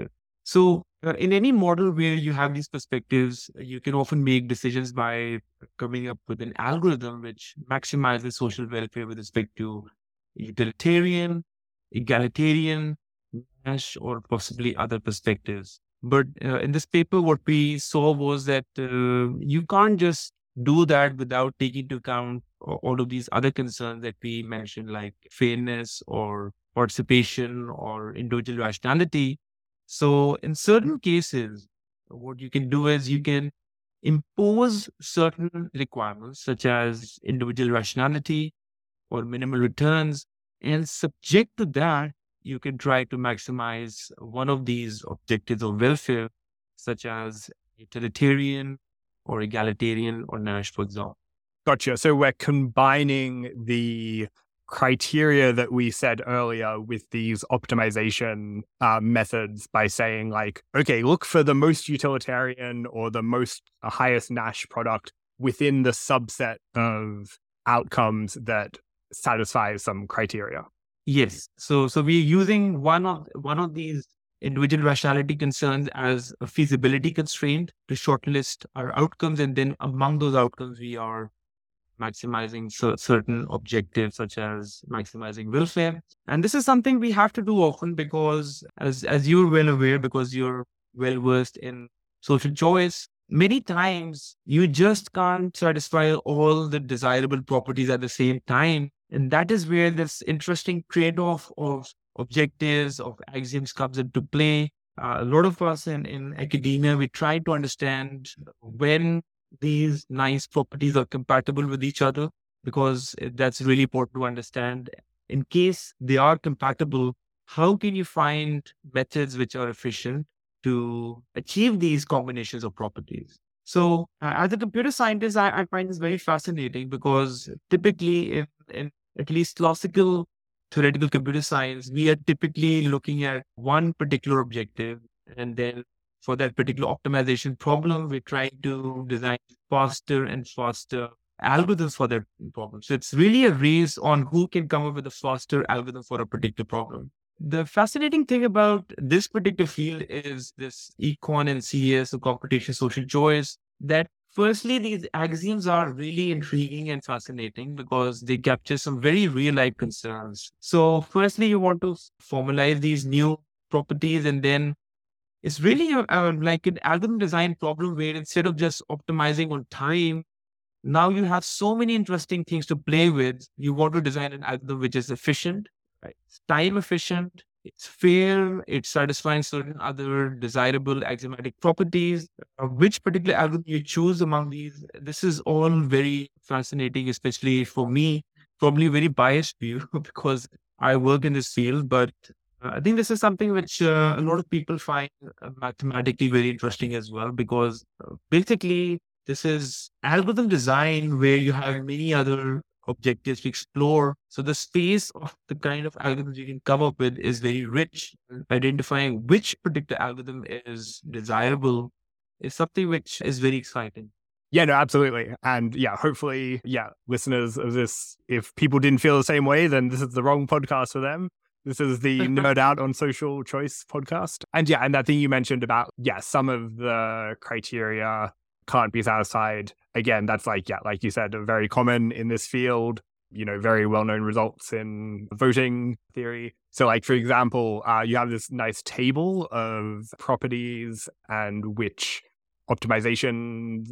So in any model where you have these perspectives, you can often make decisions by coming up with an algorithm which maximizes social welfare with respect to utilitarian, egalitarian, Nash, or possibly other perspectives. But in this paper, what we saw was that you can't just do that without taking into account all of these other concerns that we mentioned, like fairness or participation or individual rationality. So in certain cases, what you can do is you can impose certain requirements, such as individual rationality or minimal returns, and subject to that, you can try to maximize one of these objectives of welfare, such as utilitarian or egalitarian or Nash, for example. Gotcha. So we're combining the criteria that we said earlier with these optimization methods by saying like, okay, look for the most utilitarian or the highest Nash product within the subset of outcomes that satisfy some criteria. Yes. So we're using one of these individual rationality concerns as a feasibility constraint to shortlist our outcomes, and then among those outcomes we are maximizing certain objectives, such as maximizing welfare. And this is something we have to do often because, as you're well aware, because you're well versed in social choice, many times you just can't satisfy all the desirable properties at the same time. And that is where this interesting trade-off of objectives, of axioms comes into play. A lot of us in academia, we try to understand when these nice properties are compatible with each other, because that's really important to understand. In case they are compatible, how can you find methods which are efficient to achieve these combinations of properties? So as a computer scientist, I find this very fascinating because typically in at least classical theoretical computer science, we are typically looking at one particular objective, and then for that particular optimization problem, we're trying to design faster and faster algorithms for that problem. So it's really a race on who can come up with a faster algorithm for a particular problem. The fascinating thing about this particular field is this econ and CS, or computation social choice, that firstly, these axioms are really intriguing and fascinating because they capture some very real life concerns. So firstly, you want to formalize these new properties, and then it's really like an algorithm design problem where instead of just optimizing on time, now you have so many interesting things to play with. You want to design an algorithm which is efficient, right? It's time efficient, it's fair, it's satisfying certain other desirable axiomatic properties. Which particular algorithm you choose among these, this is all very fascinating, especially for me, probably very biased view because I work in this field, but I think this is something which a lot of people find mathematically very interesting as well, because basically this is algorithm design where you have many other objectives to explore. So the space of the kind of algorithms you can come up with is very rich. Identifying which particular algorithm is desirable is something which is very exciting. Yeah, no, absolutely. And yeah, hopefully, listeners of this, if people didn't feel the same way, then this is the wrong podcast for them. This is the Nerd Out on Social Choice podcast. And and that thing you mentioned about, some of the criteria can't be satisfied. Again, that's like you said, very common in this field, very well-known results in voting theory. So like, for example, you have this nice table of properties and which optimization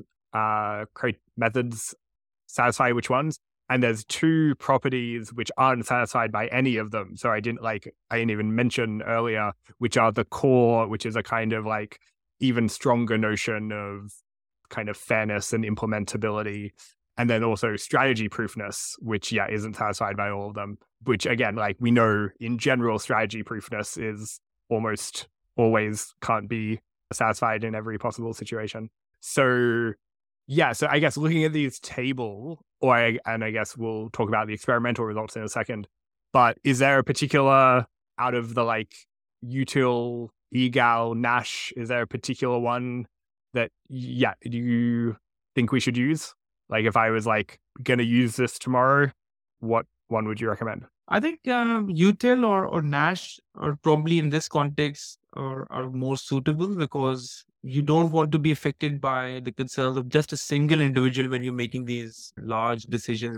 methods satisfy which ones. And there's two properties which aren't satisfied by any of them. So I didn't even mention earlier, which are the core, which is a kind of like even stronger notion of kind of fairness and implementability. And then also strategy proofness, which isn't satisfied by all of them, which again, like we know in general, strategy proofness is almost always can't be satisfied in every possible situation. So so I guess looking at these table, and I guess we'll talk about the experimental results in a second, but is there a particular, out of the like util, egal, Nash, is there a particular one that, do you think we should use? Like if I was like going to use this tomorrow, what one would you recommend? I think UTIL or Nash are probably in this context are more suitable because you don't want to be affected by the concerns of just a single individual when you're making these large decisions,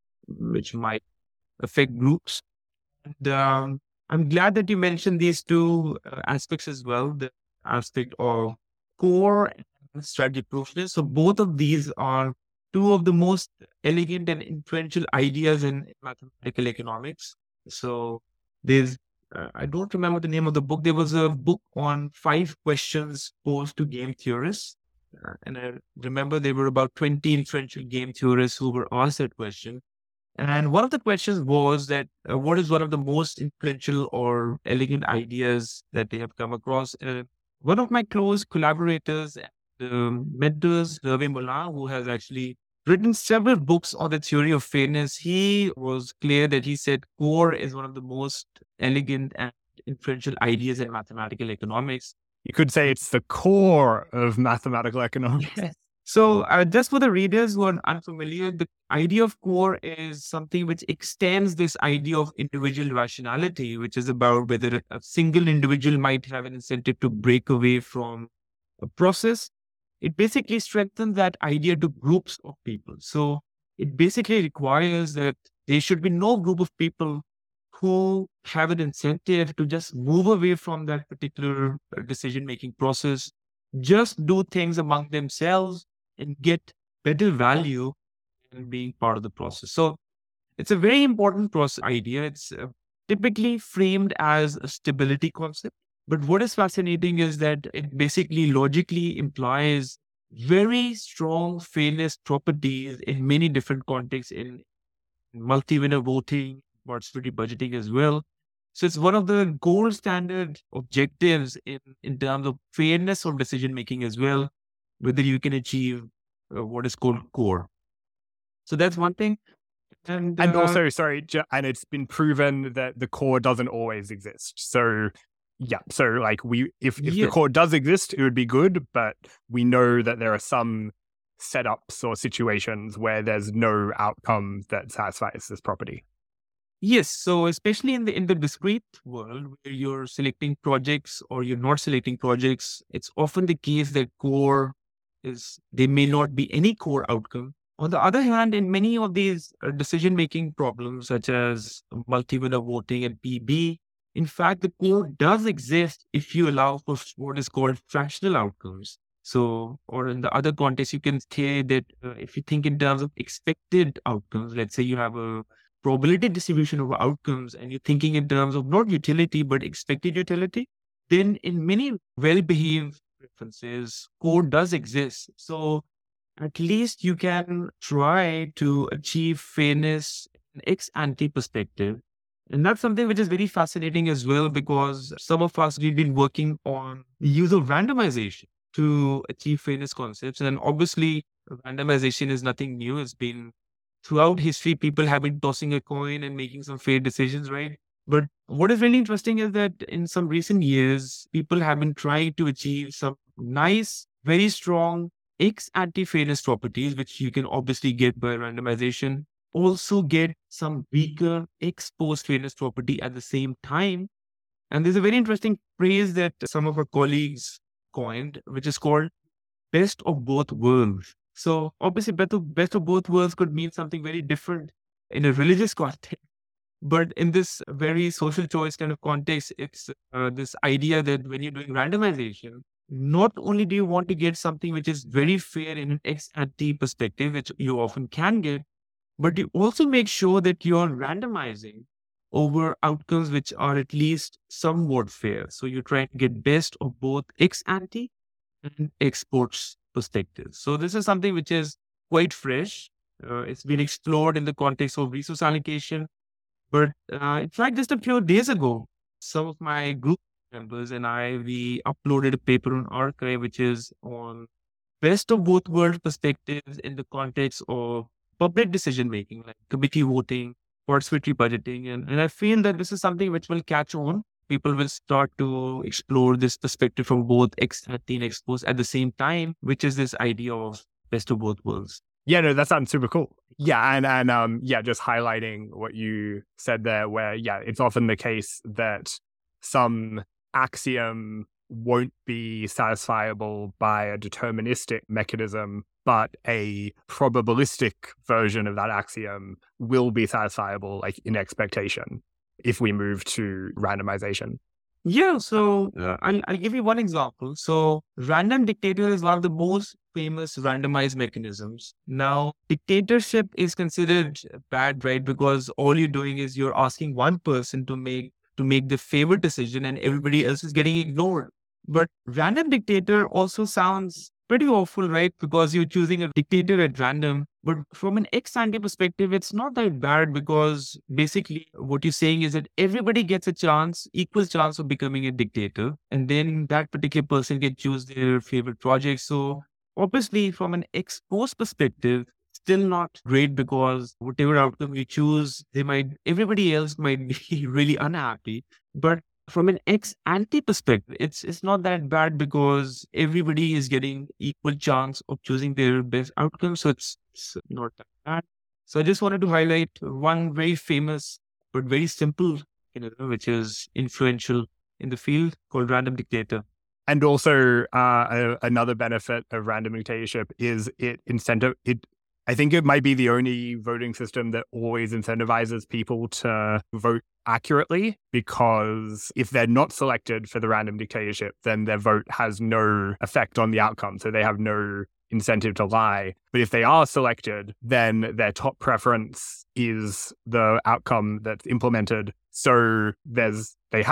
which might affect groups. And I'm glad that you mentioned these two aspects as well, the aspect of core and strategy proofness. So both of these are two of the most elegant and influential ideas in mathematical economics. So there's, I don't remember the name of the book. There was a book on 5 questions posed to game theorists. And I remember there were about 20 influential game theorists who were asked that question. And one of the questions was that what is one of the most influential or elegant ideas that they have come across? One of my close collaborators and mentors, Hervé Moulin, who has actually written several books on the theory of fairness, he was clear that he said core is one of the most elegant and influential ideas in mathematical economics. You could say it's the core of mathematical economics. Yes. So just for the readers who are unfamiliar, the idea of core is something which extends this idea of individual rationality, which is about whether a single individual might have an incentive to break away from a process. It basically strengthens that idea to groups of people. So it basically requires that there should be no group of people who have an incentive to just move away from that particular decision-making process, just do things among themselves and get better value in being part of the process. So it's a very important process idea. It's typically framed as a stability concept. But what is fascinating is that it basically logically implies very strong fairness properties in many different contexts, in multi-winner voting, participatory budgeting as well. So it's one of the gold standard objectives in terms of fairness of decision making as well, whether you can achieve what is called core. So that's one thing. And also, sorry, and it's been proven that the core doesn't always exist. So yeah, so like if the core does exist, it would be good, but we know that there are some setups or situations where there's no outcome that satisfies this property. Yes. So especially in the discrete world where you're selecting projects or you're not selecting projects, it's often the case that core there may not be any core outcome. On the other hand, in many of these decision-making problems, such as multi-winner voting and PB, in fact, the core does exist if you allow for what is called fractional outcomes. So, or in the other context, you can say that if you think in terms of expected outcomes, let's say you have a probability distribution of outcomes and you're thinking in terms of not utility, but expected utility, then in many well-behaved preferences, core does exist. So at least you can try to achieve fairness in ex ante perspective. And that's something which is very fascinating as well, because some of us, we've been working on the use of randomization to achieve fairness concepts. And obviously, randomization is nothing new. It's been throughout history, people have been tossing a coin and making some fair decisions, right? But what is really interesting is that in some recent years, people have been trying to achieve some nice, very strong ex ante fairness properties, which you can obviously get by randomization. Also get some weaker ex post fairness property at the same time. And there's a very interesting phrase that some of our colleagues coined, which is called best of both worlds. So obviously best of both worlds could mean something very different in a religious context. But in this very social choice kind of context, it's this idea that when you're doing randomization, not only do you want to get something which is very fair in an ex ante perspective, which you often can get, but you also make sure that you're randomizing over outcomes which are at least somewhat fair. So you're trying to get best of both ex ante and ex post perspectives. So this is something which is quite fresh. It's been explored in the context of resource allocation. But in fact, just a few days ago, some of my group members and we uploaded a paper on arXiv, which is on best of both worlds perspectives in the context of public decision-making, like committee voting, participatory budgeting. And I feel that this is something which will catch on. People will start to explore this perspective from both ex ante and ex post at the same time, which is this idea of best of both worlds. Yeah, no, that sounds super cool. Yeah, and yeah, just highlighting what you said there, where it's often the case that some axiom won't be satisfiable by a deterministic mechanism, but a probabilistic version of that axiom will be satisfiable, like in expectation, if we move to randomization. Yeah, so I'll give you one example. So random dictator is one of the most famous randomized mechanisms. Now, dictatorship is considered bad, right? Because all you're doing is you're asking one person to make the favorite decision and everybody else is getting ignored. But random dictator also sounds pretty awful, right? Because you're choosing a dictator at random. But from an ex ante perspective, it's not that bad because basically what you're saying is that everybody gets a chance, equal chance of becoming a dictator. And then that particular person can choose their favorite project. So obviously, from an ex post perspective, still not great because whatever outcome you choose, everybody else might be really unhappy. But from an ex ante perspective, it's not that bad because everybody is getting equal chance of choosing their best outcome. So it's not that bad. So I just wanted to highlight one very famous but very simple, which is influential in the field called random dictator. And also, another benefit of random dictatorship is I think it might be the only voting system that always incentivizes people to vote accurately, because if they're not selected for the random dictatorship, then their vote has no effect on the outcome. So they have no incentive to lie. But if they are selected, then their top preference is the outcome that's implemented. So they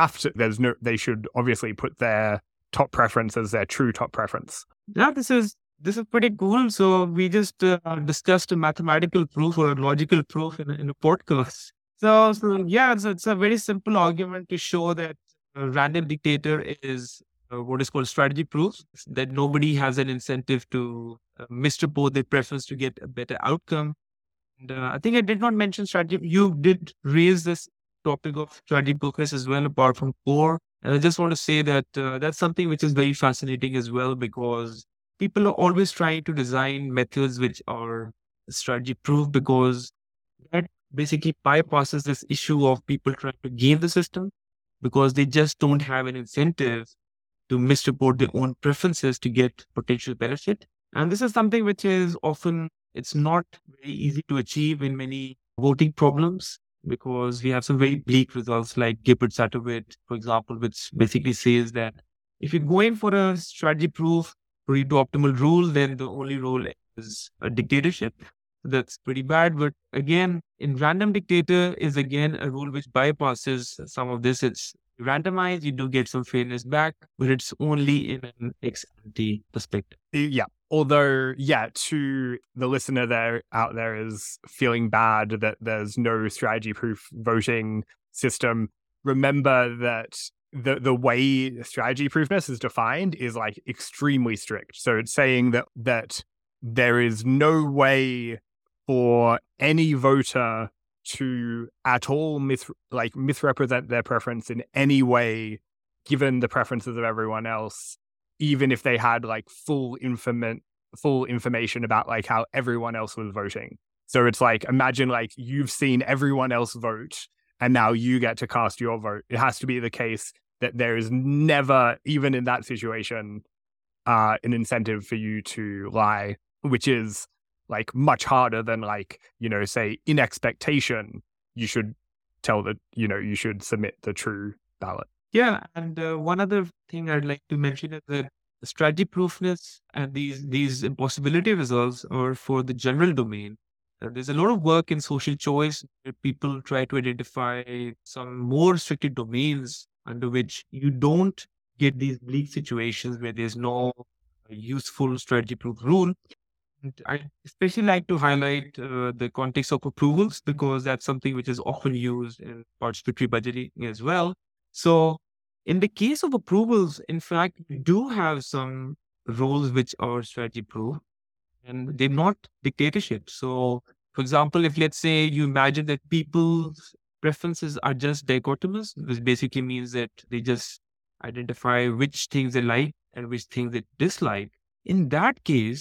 should obviously put their top preference as their true top preference. Yeah, this is pretty cool. So we just discussed a mathematical proof or a logical proof in a podcast. So yeah, it's a very simple argument to show that random dictator is what is called strategy proof, that nobody has an incentive to misreport their preference to get a better outcome. And I think I did not mention strategy. You did raise this topic of strategy proofness as well, apart from core. And I just want to say that that's something which is very fascinating as well, because people are always trying to design methods which are strategy proof, because that basically bypasses this issue of people trying to game the system because they just don't have an incentive to misreport their own preferences to get potential benefit. And this is something which is often, it's not very easy to achieve in many voting problems, because we have some very bleak results like Gibbard-Satterwhite, for example, which basically says that if you're going for a strategy proof for you to optimal rule, then the only rule is a dictatorship. That's pretty bad. But again, in random dictator is again a rule which bypasses some of this. It's randomized, you do get some fairness back, but it's only in an ex ante perspective. Yeah. Although, to the listener out there is feeling bad that there's no strategy proof voting system, remember that the way strategy proofness is defined is like extremely strict. So it's saying that there is no way for any voter to at all misrepresent their preference in any way, given the preferences of everyone else, even if they had like full information about like how everyone else was voting. So it's like, imagine like you've seen everyone else vote and now you get to cast your vote. It has to be the case that there is never, even in that situation, an incentive for you to lie, which is like much harder than like, say in expectation, you should you should submit the true ballot. Yeah. And one other thing I'd like to mention is that the strategy proofness and these impossibility results are for the general domain. There's a lot of work in social choice where people try to identify some more restricted domains under which you don't get these bleak situations where there's no useful strategy proof rule. And I especially like to highlight the context of approvals, because that's something which is often used in participatory budgeting as well. So in the case of approvals, in fact, we do have some roles which are strategy proof and they're not dictatorship. So for example, if let's say you imagine that people's preferences are just dichotomous, which basically means that they just identify which things they like and which things they dislike. In that case,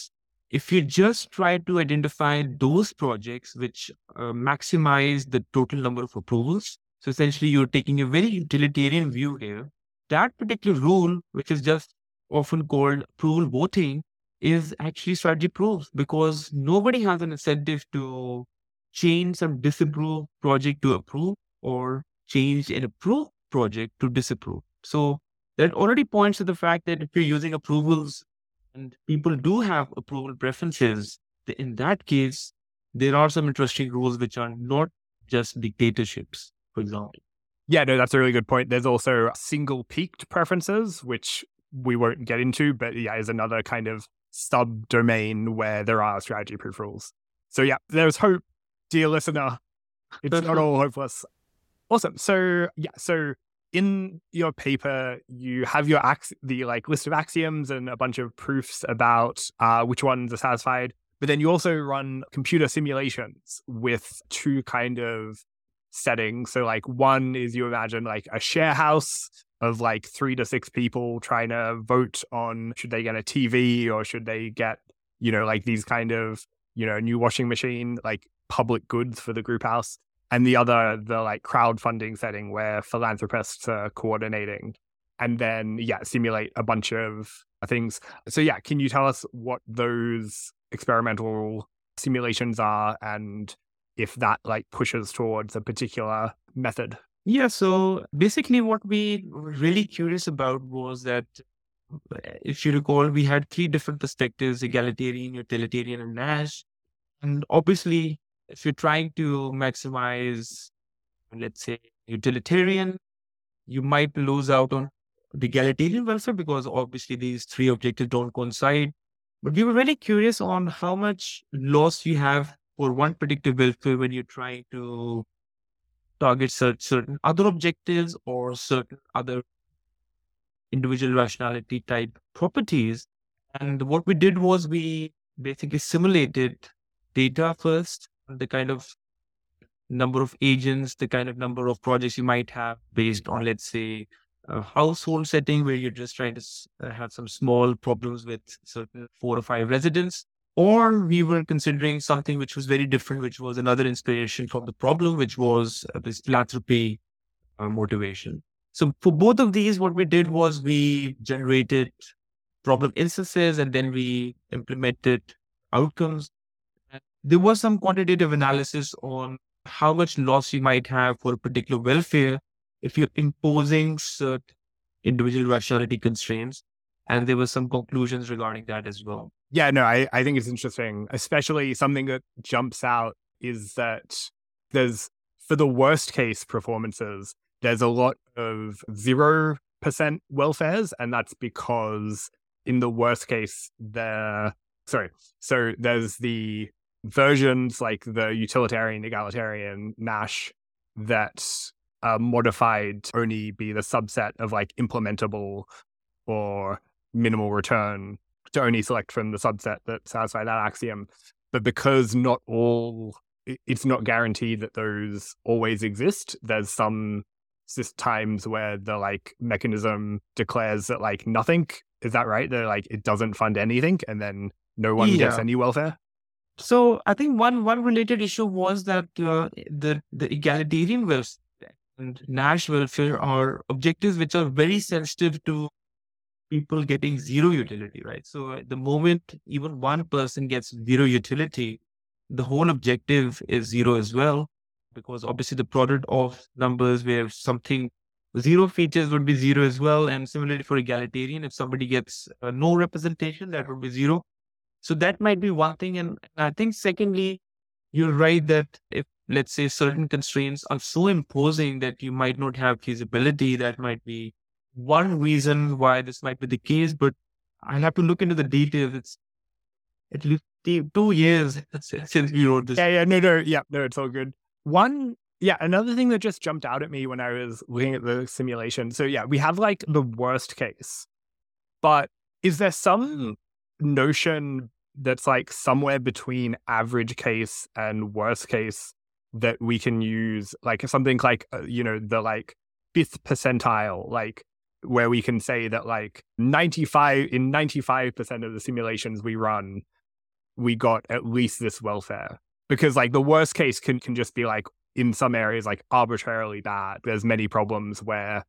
if you just try to identify those projects which maximize the total number of approvals, so essentially you're taking a very utilitarian view here, that particular rule, which is just often called approval voting, is actually strategy proof, because nobody has an incentive to change some disapproved project to approve, or change an approved project to disapprove. So that already points to the fact that if you're using approvals and people do have approval preferences, in that case, there are some interesting rules which are not just dictatorships, for example. Yeah, no, that's a really good point. There's also single peaked preferences, which we won't get into, but yeah, is another kind of subdomain where there are strategy proof rules. So yeah, there's hope, dear listener. It's not all hopeless. Awesome. So yeah, so in your paper, you have your the list of axioms and a bunch of proofs about which ones are satisfied. But then you also run computer simulations with two kind of settings. So one is, you imagine a share house of 3 to 6 people trying to vote on should they get a TV or should they get, these kind of, new washing machine, public goods for the group house. And the other, the crowdfunding setting where philanthropists are coordinating, and then, simulate a bunch of things. So can you tell us what those experimental simulations are, and if that pushes towards a particular method? Yeah, so basically what we were really curious about was that, if you recall, we had 3 different perspectives: egalitarian, utilitarian, and Nash. And obviously, if you're trying to maximize, let's say, utilitarian, you might lose out on the egalitarian welfare, because obviously these 3 objectives don't coincide. But we were really curious on how much loss you have for one particular welfare when you're trying to target certain other objectives or certain other individual rationality type properties. And what we did was we basically simulated data first, the kind of number of agents, the kind of number of projects you might have based on, let's say, a household setting where you're just trying to have some small problems with certain 4 or 5 residents. Or we were considering something which was very different, which was another inspiration from the problem, which was this philanthropy motivation. So for both of these, what we did was we generated problem instances and then we implemented outcomes. There was some quantitative analysis on how much loss you might have for a particular welfare if you're imposing certain individual rationality constraints. And there were some conclusions regarding that as well. Yeah, no, I think it's interesting, especially something that jumps out is that there's, for the worst case performances, there's a lot of 0% welfares. And that's because in the worst case, so there's the versions like the utilitarian, egalitarian, Nash that are modified to only be the subset of implementable or minimal return, to only select from the subset that satisfy that axiom. But because it's not guaranteed that those always exist, there's some times where the mechanism declares that nothing. Is that right? That it doesn't fund anything and then no one gets any welfare? So I think one related issue was that the egalitarian welfare and Nash welfare are objectives which are very sensitive to people getting 0 utility, right? So at the moment even one person gets 0 utility, the whole objective is 0 as well, because obviously the product of numbers where something 0 features would be 0 as well. And similarly for egalitarian, if somebody gets no representation, that would be 0. So that might be one thing. And I think secondly, you're right that if, let's say, certain constraints are so imposing that you might not have feasibility, that might be one reason why this might be the case. But I'll have to look into the details. It's at least 2 years since we wrote this. No, it's all good. Another thing that just jumped out at me when I was looking at the simulation. So we have the worst case, but is there some notion that's somewhere between average case and worst case that we can use, something the 5th percentile, where we can say that 95% of the simulations we run, we got at least this welfare. Because like the worst case can just be like in some areas like arbitrarily bad. There's many problems where,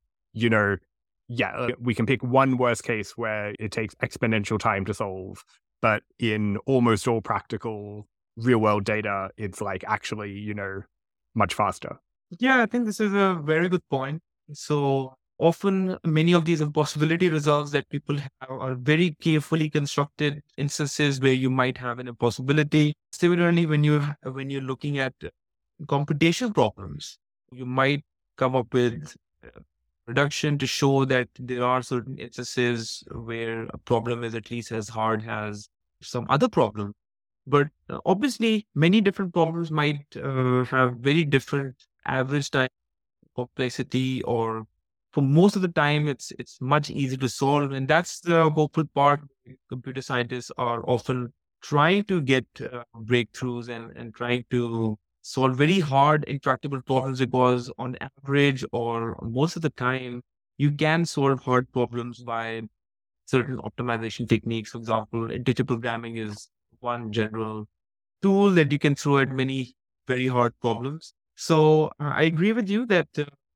we can pick one worst case where it takes exponential time to solve. But in almost all practical real world data, it's like actually, much faster. Yeah, I think this is a very good point. So often many of these impossibility resolves that people have are very carefully constructed instances where you might have an impossibility. Similarly, when you're looking at computation problems, you might come up with reduction to show that there are certain instances where a problem is at least as hard as some other problem. But obviously, many different problems might have very different average time complexity, or for most of the time, it's much easier to solve. And that's the hopeful part. Computer scientists are often trying to get breakthroughs and trying to solve very hard intractable problems, because on average or most of the time, you can solve hard problems by certain optimization techniques. For example, integer programming is one general tool that you can throw at many very hard problems. So I agree with you that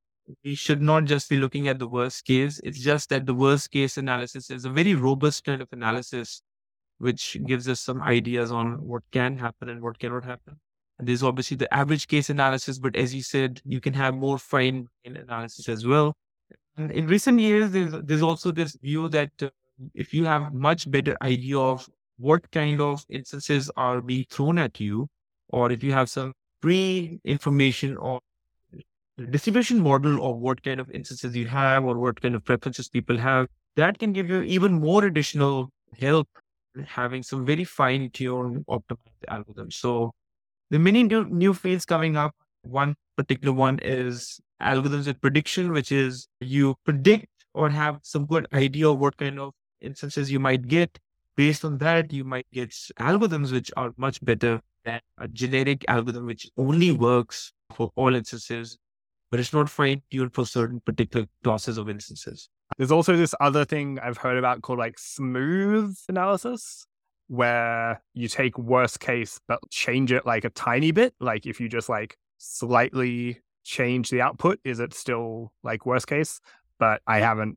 we should not just be looking at the worst case. It's just that the worst case analysis is a very robust kind of analysis, which gives us some ideas on what can happen and what cannot happen. And there's obviously the average case analysis, but as you said, you can have more fine analysis as well. And in recent years, there's also this view that if you have much better idea of what kind of instances are being thrown at you, or if you have some pre-information or distribution model of what kind of instances you have or what kind of preferences people have, that can give you even more additional help in having some very fine-tuned optimized algorithms. So there are many new fields coming up. One particular one is algorithms with prediction, which is you predict or have some good idea of what kind of instances you might get. Based on that, you might get algorithms which are much better than a generic algorithm which only works for all instances, but it's not fine-tuned for certain particular classes of instances. There's also this other thing I've heard about called like smooth analysis, where you take worst case but change it like a tiny bit. Like if you just like slightly change the output, is it still like worst case? But I haven't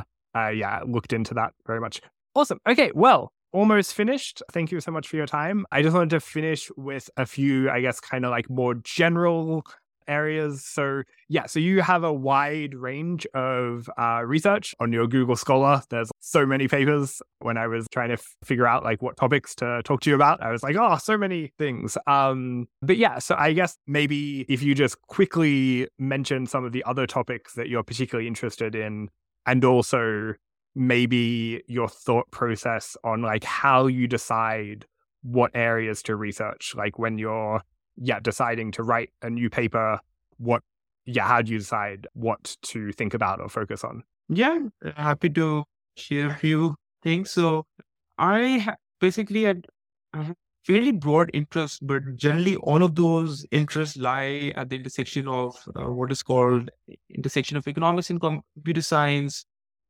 looked into that very much. Awesome. Okay, well, almost finished. Thank you so much for your time. I just wanted to finish with a few, I guess, kind of like more general areas. So you have a wide range of research on your Google Scholar. There's so many papers. When I was trying to figure out like what topics to talk to you about, I was like, oh, so many things. But yeah, so I guess maybe if you just quickly mention some of the other topics that you're particularly interested in, and also maybe your thought process on like how you decide what areas to research, like when you're deciding to write a new paper, how do you decide what to think about or focus on? Yeah, happy to share a few things. So I have fairly broad interests, but generally all of those interests lie at the intersection of what is called intersection of economics and computer science,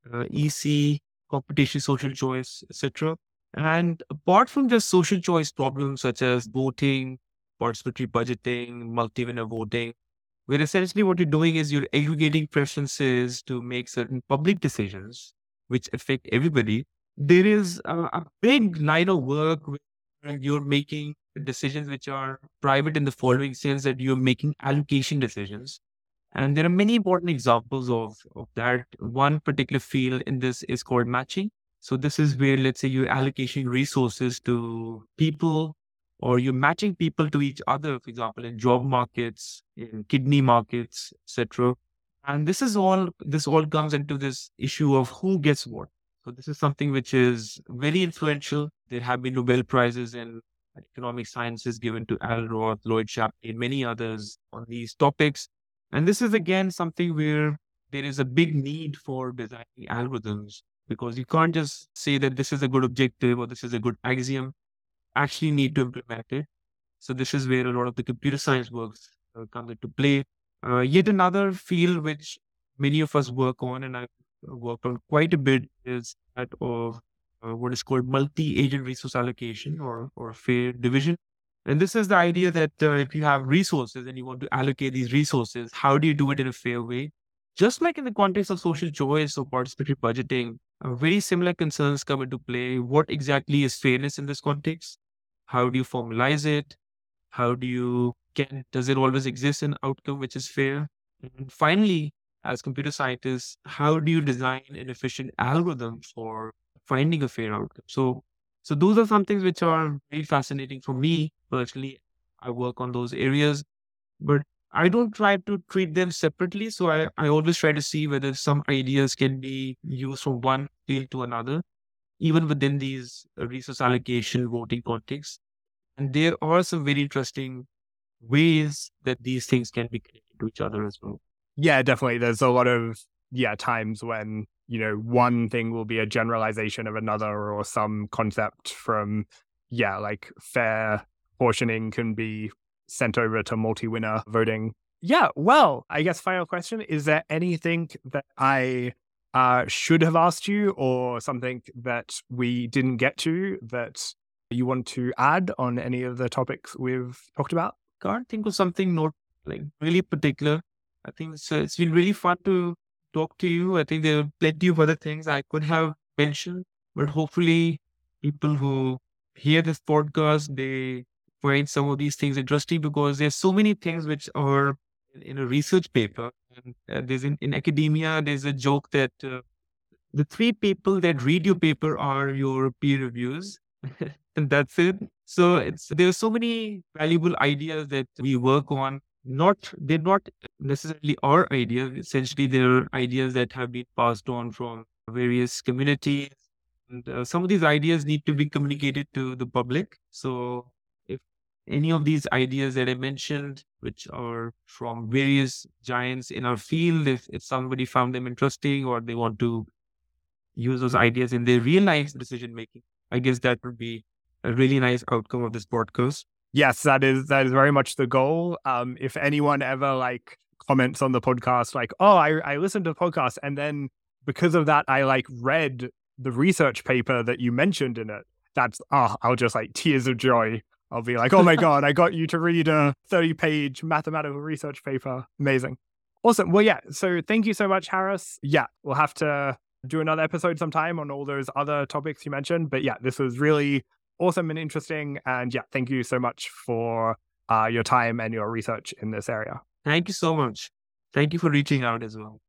EC, computation, social choice, etc. And apart from just social choice problems such as voting, participatory budgeting, multi-winner voting, where essentially what you're doing is you're aggregating preferences to make certain public decisions which affect everybody. There is a big line of work where you're making decisions which are private in the following sense that you're making allocation decisions. And there are many important examples of that. One particular field in this is called matching. So this is where, let's say, you're allocating resources to people, or you're matching people to each other, for example, in job markets, in kidney markets, etc. And this all comes into this issue of who gets what. So this is something which is very influential. There have been Nobel Prizes in economic sciences given to Al Roth, Lloyd Shapley, and many others on these topics. And this is again something where there is a big need for designing algorithms, because you can't just say that this is a good objective or this is a good axiom. Actually need to implement it. So this is where a lot of the computer science works comes into play. Yet another field which many of us work on, and I've worked on quite a bit, is that of what is called multi-agent resource allocation or fair division. And this is the idea that if you have resources and you want to allocate these resources, how do you do it in a fair way? Just like in the context of social choice or participatory budgeting, very similar concerns come into play. What exactly is fairness in this context? How do you formalize it? How do you does it always exist an outcome which is fair? And finally, as computer scientists, how do you design an efficient algorithm for finding a fair outcome? So those are some things which are very fascinating for me personally. I work on those areas, but I don't try to treat them separately. So I always try to see whether some ideas can be used from one field to another, even within these resource allocation voting contexts. And there are some very interesting ways that these things can be connected to each other as well. Yeah, definitely. There's a lot of times when, one thing will be a generalization of another, or some concept from, like fair portioning can be sent over to multi-winner voting. Yeah, well, I guess final question, is there anything that I should have asked you, or something that we didn't get to that you want to add on any of the topics we've talked about? Can't think of something not like really particular. I think it's been really fun to talk to you. I think there are plenty of other things I could have mentioned, but hopefully people who hear this podcast, they find some of these things interesting, because there's so many things which are in a research paper. And there's in academia, there's a joke that the three people that read your paper are your peer reviews. And that's it. So there are so many valuable ideas that we work on. They're not necessarily our ideas. Essentially, they're ideas that have been passed on from various communities. And some of these ideas need to be communicated to the public. So if any of these ideas that I mentioned, which are from various giants in our field, if somebody found them interesting, or they want to use those ideas in their real life decision making, I guess that would be a really nice outcome of this podcast. Yes, that is very much the goal. If anyone ever comments on the podcast, I listened to the podcast, and then because of that, I read the research paper that you mentioned in it. I'll just tears of joy. I'll be like, oh my God, I got you to read a 30-page mathematical research paper. Amazing. Awesome. Well, yeah. So thank you so much, Haris. Yeah, we'll have to do another episode sometime on all those other topics you mentioned. But yeah, this was really awesome and interesting. And yeah, thank you so much for your time and your research in this area. Thank you so much. Thank you for reaching out as well.